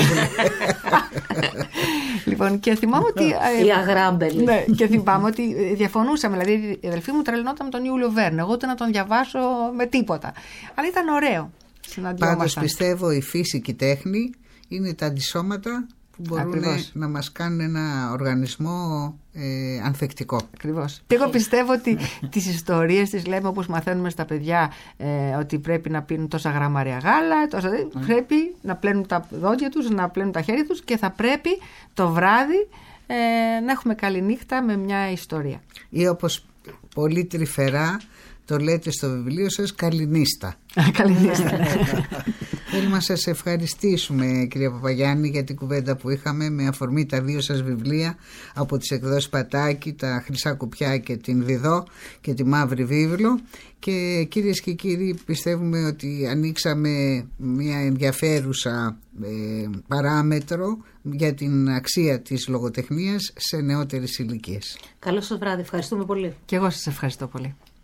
Λοιπόν, και θυμάμαι ότι. Η αγράμπελη. Ναι, και θυμάμαι ότι διαφωνούσαμε. Δηλαδή, η αδελφή μου τρελνόταν με τον Ιούλιο Βέρνε. Εγώ ούτε να τον διαβάσω με τίποτα. Αλλά ήταν ωραίο. Πάντως πιστεύω η φύση και η τέχνη είναι τα αντισώματα που μπορούν να μας κάνουν ένα οργανισμό ανθεκτικό. Ακριβώς. Και εγώ πιστεύω ότι τις ιστορίες τις λέμε όπως μαθαίνουμε στα παιδιά, ότι πρέπει να πίνουν τόσα γραμμάρια γάλα, πρέπει να πλένουν τα δόντια τους, να πλένουν τα χέρια τους και θα πρέπει το βράδυ να έχουμε καλή νύχτα με μια ιστορία. Ή όπως πολύ τρυφερά το λέτε στο βιβλίο σας, καληνύστα. Καληνύστα. Θέλουμε να σας ευχαριστήσουμε, κυρία Παπαγιάννη, για την κουβέντα που είχαμε με αφορμή τα 2 σας βιβλία από τις εκδόσεις Πατάκη, τα Χρυσά Κουπιά και την Διδό και τη Μαύρη Βίβλο. Και κυρίες και κύριοι, πιστεύουμε ότι ανοίξαμε μια ενδιαφέρουσα παράμετρο για την αξία της λογοτεχνίας σε νεότερες ηλικίες. Καλό σας βράδυ, ευχαριστούμε πολύ. Και εγώ σας ευχαριστώ πολύ.